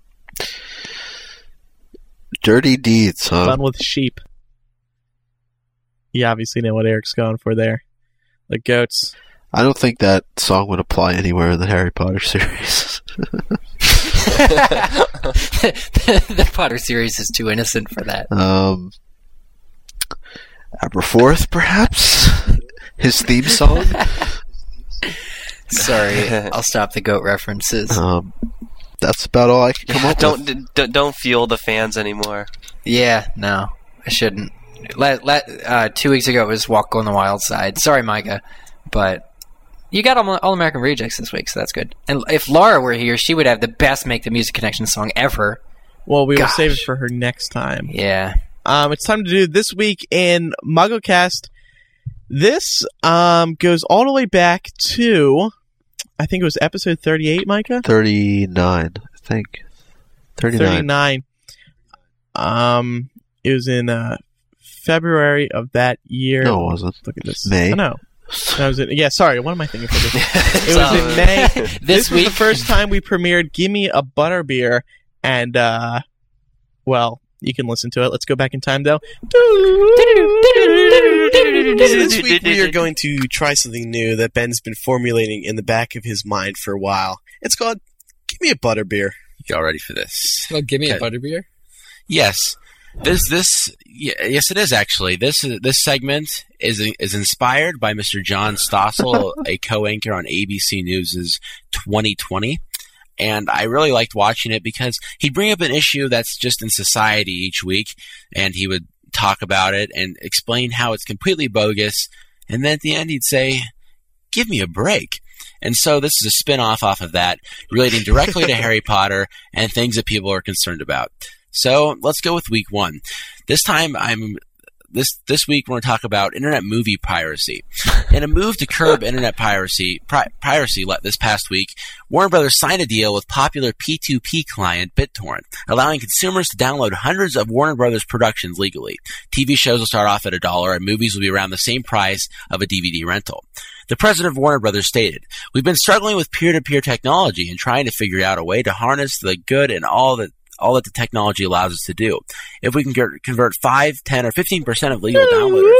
Dirty Deeds, huh? Done with Sheep. You obviously know what Eric's going for there. The goats. I don't think that song would apply anywhere in the Harry Potter series. The Potter series is too innocent for that. Aberforth, perhaps? His theme song? Sorry, I'll stop the goat references. That's about all I can come up with. Don't fuel the fans anymore. Yeah, no, I shouldn't. 2 weeks ago it was Walk on the Wild Side. Sorry, Micah, but you got All American Rejects this week, so that's good. And if Laura were here, she would have the best Make the Music Connection song ever. Well, we will save it for her next time. Yeah. It's time to do This Week in MuggleCast. This goes all the way back to, I think it was episode 38, Micah? 39, I think. 39. It was in February of that year. No, it wasn't. Look at this. May. Oh, no. That was it. Yeah, sorry. What am I thinking for this? It was in May. This was the first time we premiered Gimme a Butterbeer, and, well, you can listen to it. Let's go back in time, though. This week we are going to try something new that Ben's been formulating in the back of his mind for a while. It's called Give Me a Butterbeer. Y'all ready for this? Oh, give me a butterbeer? Yes. Yes, it is actually. This segment is inspired by Mr. John Stossel, a co-anchor on ABC News' 2020. And I really liked watching it because he'd bring up an issue that's just in society each week, and he would talk about it and explain how it's completely bogus. And then at the end he'd say, "Give me a break." And so this is a spin-off off of that, relating directly to Harry Potter and things that people are concerned about. So let's go with week 1. This time This week we're going to talk about internet movie piracy. In a move to curb internet piracy this past week, Warner Brothers signed a deal with popular P2P client BitTorrent, allowing consumers to download hundreds of Warner Brothers productions legally. TV shows will start off at $1, and movies will be around the same price of a DVD rental. The president of Warner Brothers stated, "We've been struggling with peer-to-peer technology and trying to figure out a way to harness the good and all that the technology allows us to do. If we can convert 5, 10, or 15% of legal downloaders."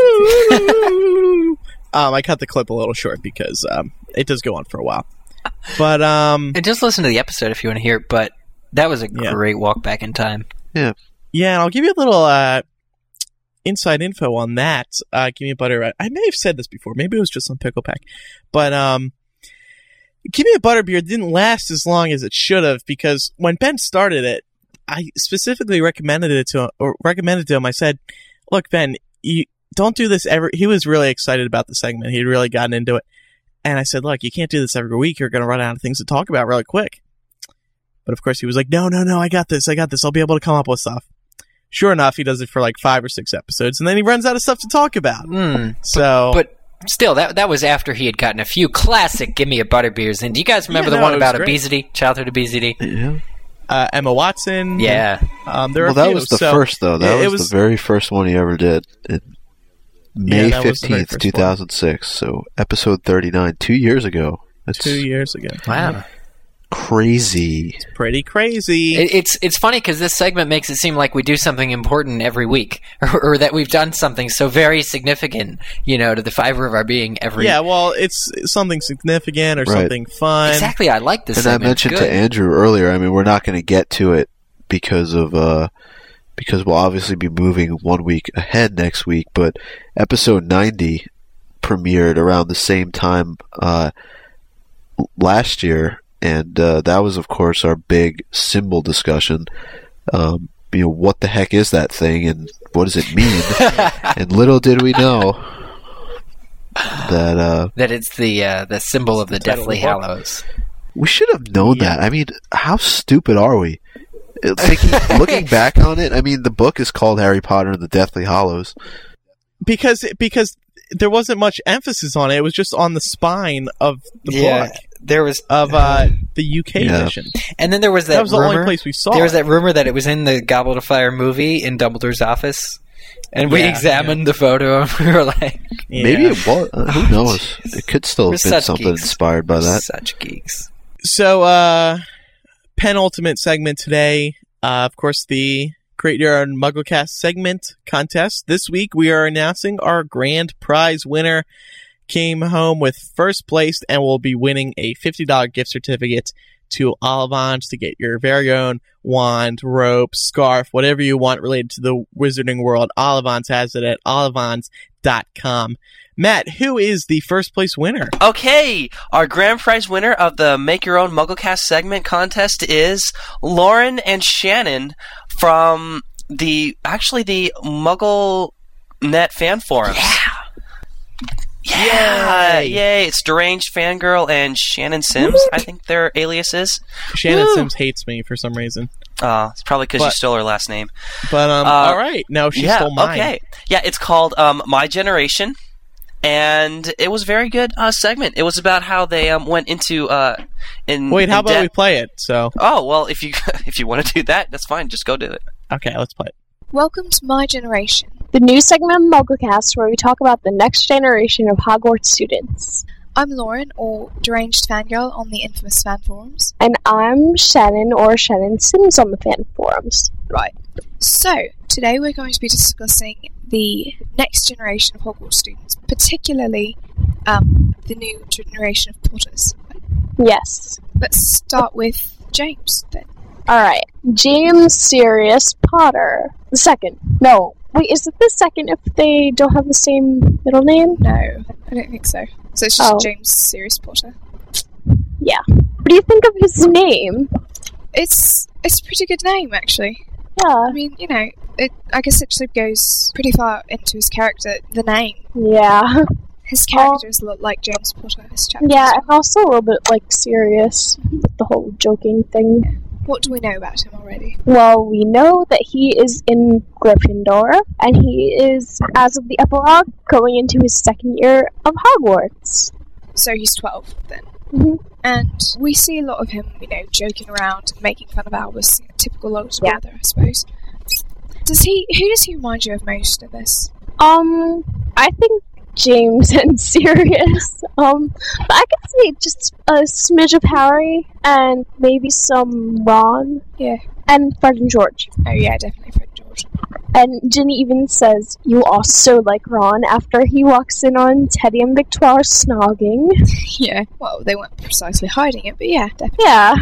I cut the clip a little short because it does go on for a while. But and just listen to the episode if you want to hear it, but that was a great walk back in time. Yeah. Yeah, and I'll give you a little inside info on that. Give Me a Butter. I may have said this before. Maybe it was just on Pickle Pack. But Give Me a Butterbeer didn't last as long as it should have because when Ben started it, I specifically recommended it to him. I said, "Look, Ben, you don't do this every." He was really excited about the segment. He'd really gotten into it, and I said, "Look, you can't do this every week. You're going to run out of things to talk about really quick." But of course, he was like, "No, I got this. I'll be able to come up with stuff." Sure enough, he does it for like 5 or 6 episodes, and then he runs out of stuff to talk about. But still, that was after he had gotten a few classic Give Me a Butterbeers. And do you guys remember the one about obesity, childhood obesity? Yeah. Emma Watson. Yeah. That was the first, though. That was the very first one he ever did. May 15th, 2006. So, episode 39, 2 years ago. That's 2 years ago. Wow. Crazy. It's pretty crazy. It's funny because this segment makes it seem like we do something important every week, or that we've done something so very significant, to the fiber of our being every. Yeah, well, it's something significant or something fun. Exactly, I like this. And segment. I mentioned to Andrew earlier. I mean, we're not going to get to it because we'll obviously be moving 1 week ahead next week. But episode 90 premiered around the same time last year. And that was, of course, our big symbol discussion. What the heck is that thing, and what does it mean? And little did we know that it's the symbol of the Deathly Hallows. We should have known that. I mean, how stupid are we? Looking back on it, I mean, the book is called Harry Potter and the Deathly Hallows because there wasn't much emphasis on it. It was just on the spine of the book. There was of the UK edition, and then there was that was rumor, the only place we saw. There was that rumor that it was in the Goblet of Fire movie in Dumbledore's office, and we examined the photo, and we were like, maybe it was. Who knows? It could still have been something inspired by that. Such geeks. So, penultimate segment today. Of course, the Great Year on MuggleCast segment contest. This week, we are announcing our grand prize winner. Came home with first place and will be winning a $50 gift certificate to Olivans to get your very own wand, rope, scarf, whatever you want related to the wizarding world. Olivans has it at olivans.com. Matt, who is the first place winner? Okay, our grand prize winner of the Make Your Own MuggleCast segment contest is Lauren and Shannon from the MuggleNet fan forums. Yeah! Yay! It's Deranged Fangirl and Shannon Sims, I think their alias is. Shannon Sims hates me for some reason. It's probably because you stole her last name. But, alright. No, she stole mine. Okay. Yeah, it's called My Generation, and it was a very good segment. It was about how they went into... Wait, how about we play it? So. Oh, well, if you want to do that, that's fine. Just go do it. Okay, let's play it. Welcome to My Generation, the new segment of MuggleCast where we talk about the next generation of Hogwarts students. I'm Lauren, or Deranged Fangirl on the infamous fan forums. And I'm Shannon, or Shannon Sims on the fan forums. Right. So, today we're going to be discussing the next generation of Hogwarts students, particularly the new generation of Potters. Yes. Let's start with James, then. Alright, James Sirius Potter. The second. No. Wait, is it the second if they don't have the same middle name? No, I don't think so. So it's just James Sirius Potter. Yeah. What do you think of his name? It's a pretty good name, actually. Yeah. I mean, I guess it actually goes pretty far into his character, the name. Yeah. His characters look like James Potter in this chapter. Yeah, and also a little bit, like, serious with the whole joking thing. What do we know about him already? Well, we know that he is in Gryffindor, and he is, as of the epilogue, going into his second year of Hogwarts. So he's 12, then. Mm-hmm. And we see a lot of him, joking around, making fun of Albus. Typical older brother, I suppose. Who does he remind you of most in this? I think James and Sirius. But I could see just a smidge of Harry and maybe some Ron. Yeah. And Fred and George. Oh yeah, definitely Fred and George. And Ginny even says, "You are so like Ron," after he walks in on Teddy and Victoire snogging. Yeah. Well, they weren't precisely hiding it, but yeah, definitely. Yeah.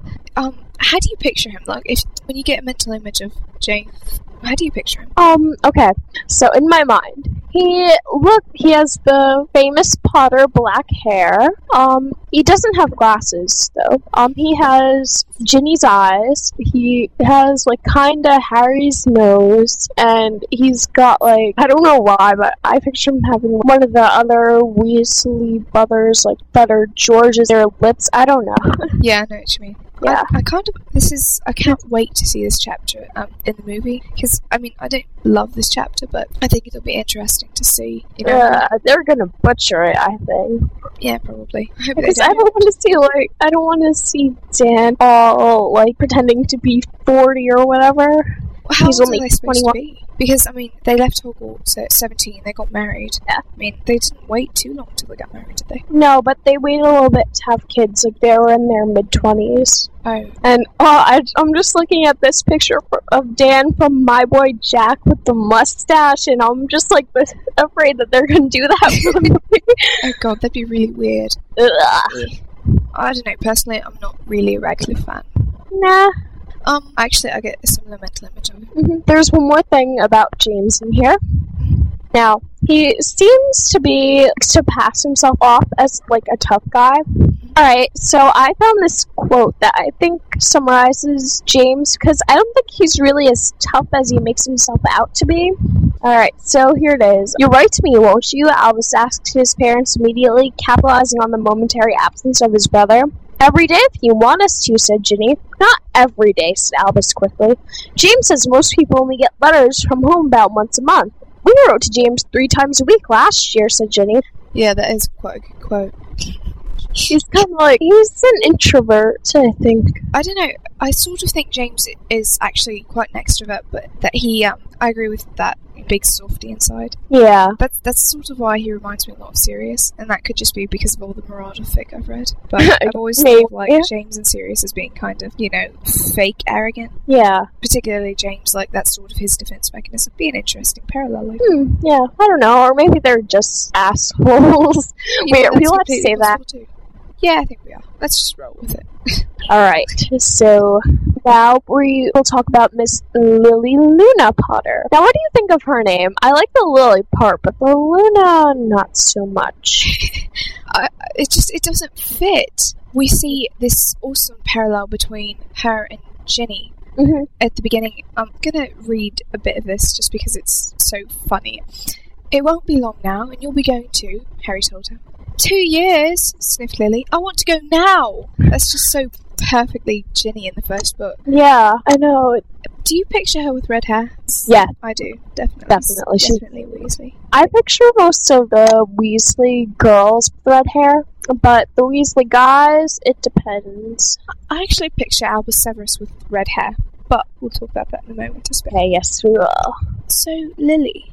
How do you picture him? Like, when you get a mental image of James, how do you picture him? Okay. So in my mind, he has the famous Potter black hair. He doesn't have glasses though. He has Ginny's eyes. He has like kinda Harry's nose, and he's got like, I don't know why, but I picture him having one of the other Weasley brothers, like better George's, their lips. I don't know. Yeah, I know what you mean. Yeah. I can't wait to see this chapter in the movie, because I don't love this chapter, but I think it'll be interesting to see. They're gonna butcher it, I think. Yeah, probably. Because I don't want to see Dan all like pretending to be 40 or whatever. How He's old only are they supposed 21. to be? Because, they left Hogwarts at 17, they got married. Yeah. They didn't wait too long till they got married, did they? No, but they waited a little bit to have kids. Like, they were in their mid-20s. Oh. And, I'm just looking at this picture of Dan from My Boy Jack with the mustache, and I'm just, like, afraid that they're gonna do that for the movie. Oh god, that'd be really weird. Ugh. I don't know, personally, I'm not really a Radcliffe fan. Nah. Actually, I get a similar mental image of him. Mm-hmm. There's one more thing about James in here. Now, he seems to pass himself off as, like, a tough guy. Alright, so I found this quote that I think summarizes James, because I don't think he's really as tough as he makes himself out to be. Alright, so here it is. "You'll write to me, won't you?" Albus asked his parents immediately, capitalizing on the momentary absence of his brother. "Every day if you want us to," said Ginny. "Not every day," said Albus quickly. "James says most people only get letters from home about once a month." "We wrote to James 3 times a week last year," said Ginny. Yeah, that is quite a good quote. He's kind of like, he's an introvert, I think. I don't know, I sort of think James is actually quite an extrovert, but that he, I agree with that big softy inside. Yeah. That's sort of why he reminds me a lot of Sirius, and that could just be because of all the Marauder fic I've read. But I've always thought of, like, James and Sirius as being kind of, fake arrogant. Yeah. Particularly James, like, that's sort of his defense mechanism. Be an interesting parallel. Like. Yeah, I don't know, or maybe they're just assholes. Yeah, we allowed to say that. Too. Yeah, I think we are. Let's just roll with it. Alright, so now we will talk about Miss Lily Luna Potter. Now, what do you think of her name? I like the Lily part, but the Luna, not so much. It doesn't fit. We see this awesome parallel between her and Ginny. Mm-hmm. At the beginning. I'm gonna read a bit of this just because it's so funny. "It won't be long now, and you'll be going too," Harry told her. 2 years, sniffed Lily. "I want to go now." That's just so perfectly Ginny in the first book. Yeah, I know. Do you picture her with red hair? Yeah. I do, definitely. Definitely. Definitely Weasley. I picture most of the Weasley girls with red hair, but the Weasley guys, it depends. I actually picture Albus Severus with red hair, but we'll talk about that in a moment, I suppose. Okay, yes, we will. So, Lily.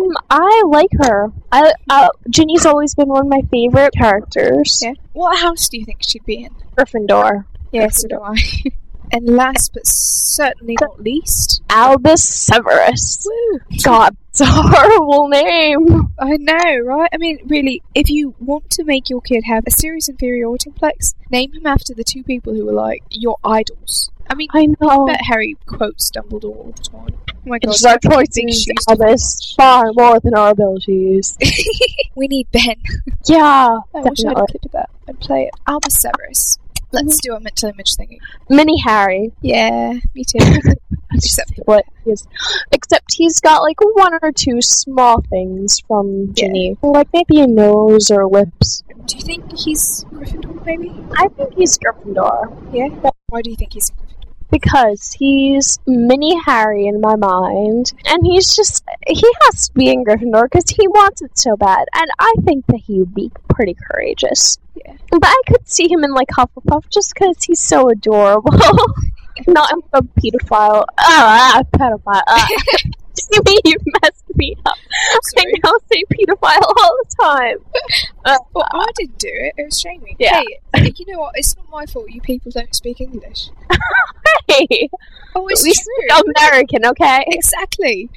I like her. Ginny's always been one of my favorite characters. Yeah. What house do you think she'd be in? Gryffindor. Yes, so do I. And last but certainly not least, Albus Severus. Woo! God, it's a horrible name. I know, right? I mean, really, if you want to make your kid have a serious inferiority complex, name him after the two people who were like your idols. I mean, I know. I bet Harry quotes Dumbledore all the time. Oh my god. It's our choices, Albus, far more than our abilities. We need Ben. Yeah, I wish I had a clip of that and play it. Albus Severus. Let's do a mental image thingy. Mini Harry. Yeah, me too. Except he's got like one or two small things from Ginny, like maybe a nose or lips. Do you think he's Gryffindor, maybe? I think he's Gryffindor. Yeah? Why do you think he's Gryffindor? Because he's mini Harry in my mind, and he has to be in Gryffindor because he wants it so bad, and I think that he would be pretty courageous. Yeah. But I could see him in like Hufflepuff just because he's so adorable. Not a pedophile. Pedophile. Jimmy, you messed me up. I now say pedophile all the time. Well, I didn't do it. It was Jamie. Yeah. Hey, you know what? It's not my fault you people don't speak English. Hey! Oh, it's we true. speak American, okay? Exactly.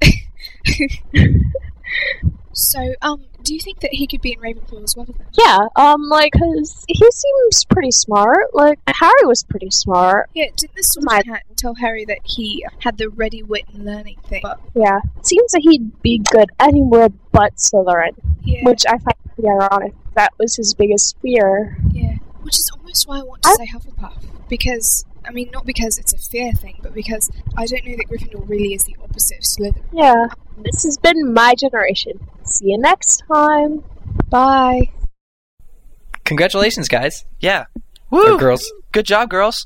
So, do you think that he could be in Ravenclaw as well? Then? Yeah, cause he seems pretty smart. Like, Harry was pretty smart. Yeah, didn't the Sorting Hat tell Harry that he had the ready wit and learning thing? But yeah, seems that he'd be good anywhere but Slytherin. Yeah. Which I find pretty ironic. That was his biggest fear. Yeah, which is almost why I want to say Hufflepuff. Because, I mean, not because it's a fear thing, but because I don't know that Gryffindor really is the opposite of Slytherin. Yeah. This has been my generation. See you next time. Bye. Congratulations, guys. Yeah. Woo! Or girls. Good job, girls.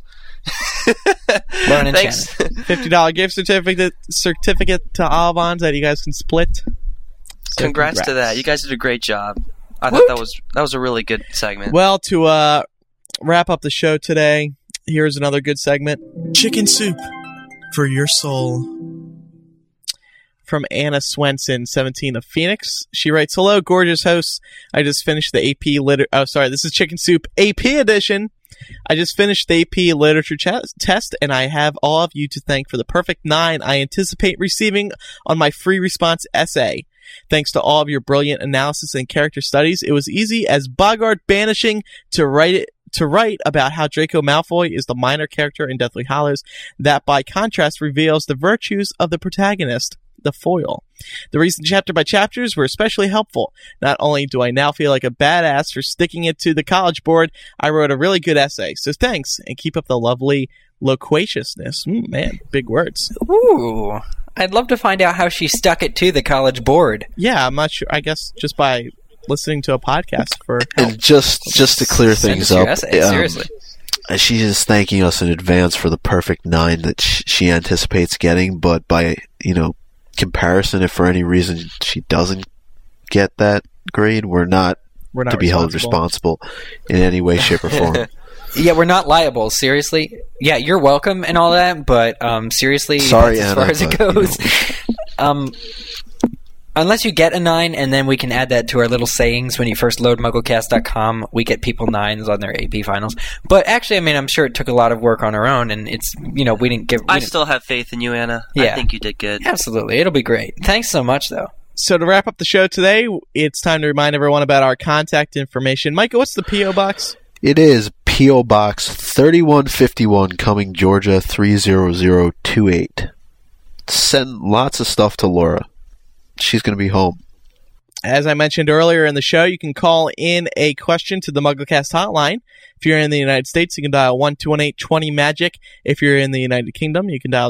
Lauren and Thanks. Shannon. $50 gift certificate to Olivons that you guys can split. So congrats to that. You guys did a great job. I thought that was a really good segment. Well, to wrap up the show today, here's another good segment. Chicken soup for your soul. From Anna Swenson, 17 of Phoenix. She writes, "Hello, gorgeous hosts. I just finished the AP this is Chicken Soup AP edition. I just finished the AP literature test, and I have all of you to thank for the perfect 9 I anticipate receiving on my free response essay. Thanks to all of your brilliant analysis and character studies, it was easy as Bogart banishing to write about how Draco Malfoy is the minor character in Deathly Hallows that, by contrast, reveals the virtues of the protagonist, the foil. The recent chapter by chapters were especially helpful. Not only do I now feel like a badass for sticking it to the College Board, I wrote a really good essay. So thanks, and keep up the lovely loquaciousness." Man, big words. Ooh. I'd love to find out how she stuck it to the College Board. Yeah, I'm not sure. I guess just by listening to a podcast for help. And just to clear things up, seriously. She is thanking us in advance for the perfect 9 that she anticipates getting, but by, comparison, if for any reason she doesn't get that grade, we're not to be held responsible in any way, shape, or form. Yeah, we're not liable, seriously. Yeah, you're welcome and all that, but seriously, sorry, that's as Anna, far as it goes. Unless you get a 9, and then we can add that to our little sayings when you first load MuggleCast.com. We get people 9s on their AP finals. But actually, I mean, I'm sure it took a lot of work on our own, and it's, we didn't give... I still have faith in you, Anna. Yeah. I think you did good. Absolutely. It'll be great. Thanks so much, though. So to wrap up the show today, it's time to remind everyone about our contact information. Micah, what's the P.O. Box? It is P.O. Box 3151, Cumming, Georgia 30028. Send lots of stuff to Laura. She's going to be home. As I mentioned earlier in the show, you can call in a question to the MuggleCast hotline. If you're in the United States, you can dial 1-218-20-MAGIC. If you're in the United Kingdom, you can dial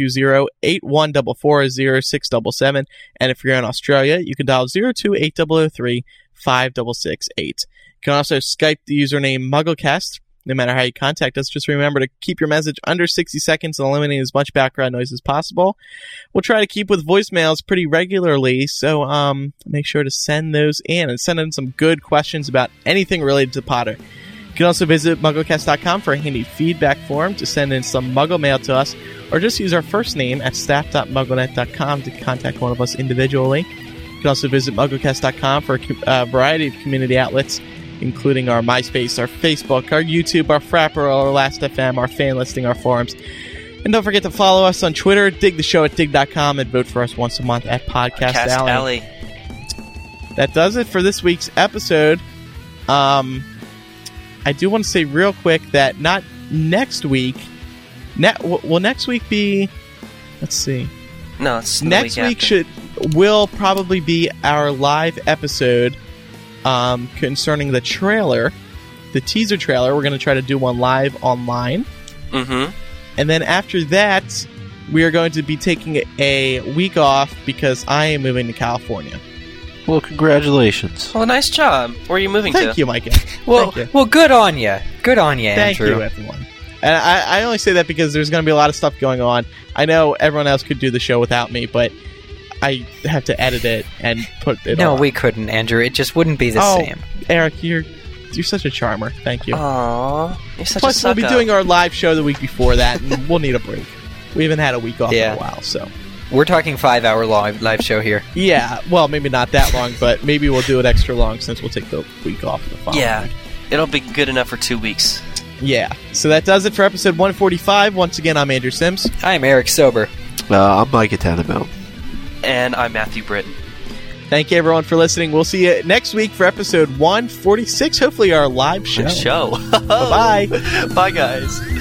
020-8144-0677. And if you're in Australia, you can dial 028-003-5668. You can also Skype the username MuggleCast. No matter how you contact us, just remember to keep your message under 60 seconds and eliminate as much background noise as possible. We'll try to keep with voicemails pretty regularly, so make sure to send those in and send in some good questions about anything related to Potter. You can also visit MuggleCast.com for a handy feedback form to send in some Muggle mail to us, or just use our first name at staff.mugglenet.com to contact one of us individually. You can also visit MuggleCast.com for a variety of community outlets, including our MySpace, our Facebook, our YouTube, our Frapper, our Last.fm, our fan listing, our forums. And don't forget to follow us on Twitter, dig the show at dig.com, and vote for us once a month at Podcast Alley. That does it for this week's episode. I do want to say real quick that not next week. Will next week be... Let's see. No, it's next week will probably be our live episode concerning the trailer, the teaser trailer. We're going to try to do one live online. Mm-hmm. And then after that, we are going to be taking a week off because I am moving to California. Well, congratulations. Well, nice job. Where are you moving to? Thank you, Micah. Well, Thank you. well, good on you. Good on you, Thank Andrew. you, everyone. And I only say that because there's going to be a lot of stuff going on. I know everyone else could do the show without me, but I have to edit it and put it No, on. we couldn't, Andrew. It just wouldn't be the same. Eric, you're such a charmer. Thank you. Aww, you're such Plus, a we'll be suck-up. doing our live show the week before that, and we'll need a break. We haven't had a week off in a while, so. We're talking 5-hour live show here. Yeah, well, maybe not that long, but maybe we'll do it extra long since we'll take the week off the following Yeah, week. it'll be good enough for 2 weeks. Yeah, so that does it for episode 145. Once again, I'm Andrew Sims. I'm Eric Sober. I'm Micah Tannenbaum. And I'm Matthew Britton. Thank you, everyone, for listening. We'll see you next week for episode 146, hopefully our live show. Bye-bye. Bye-bye. Bye, guys.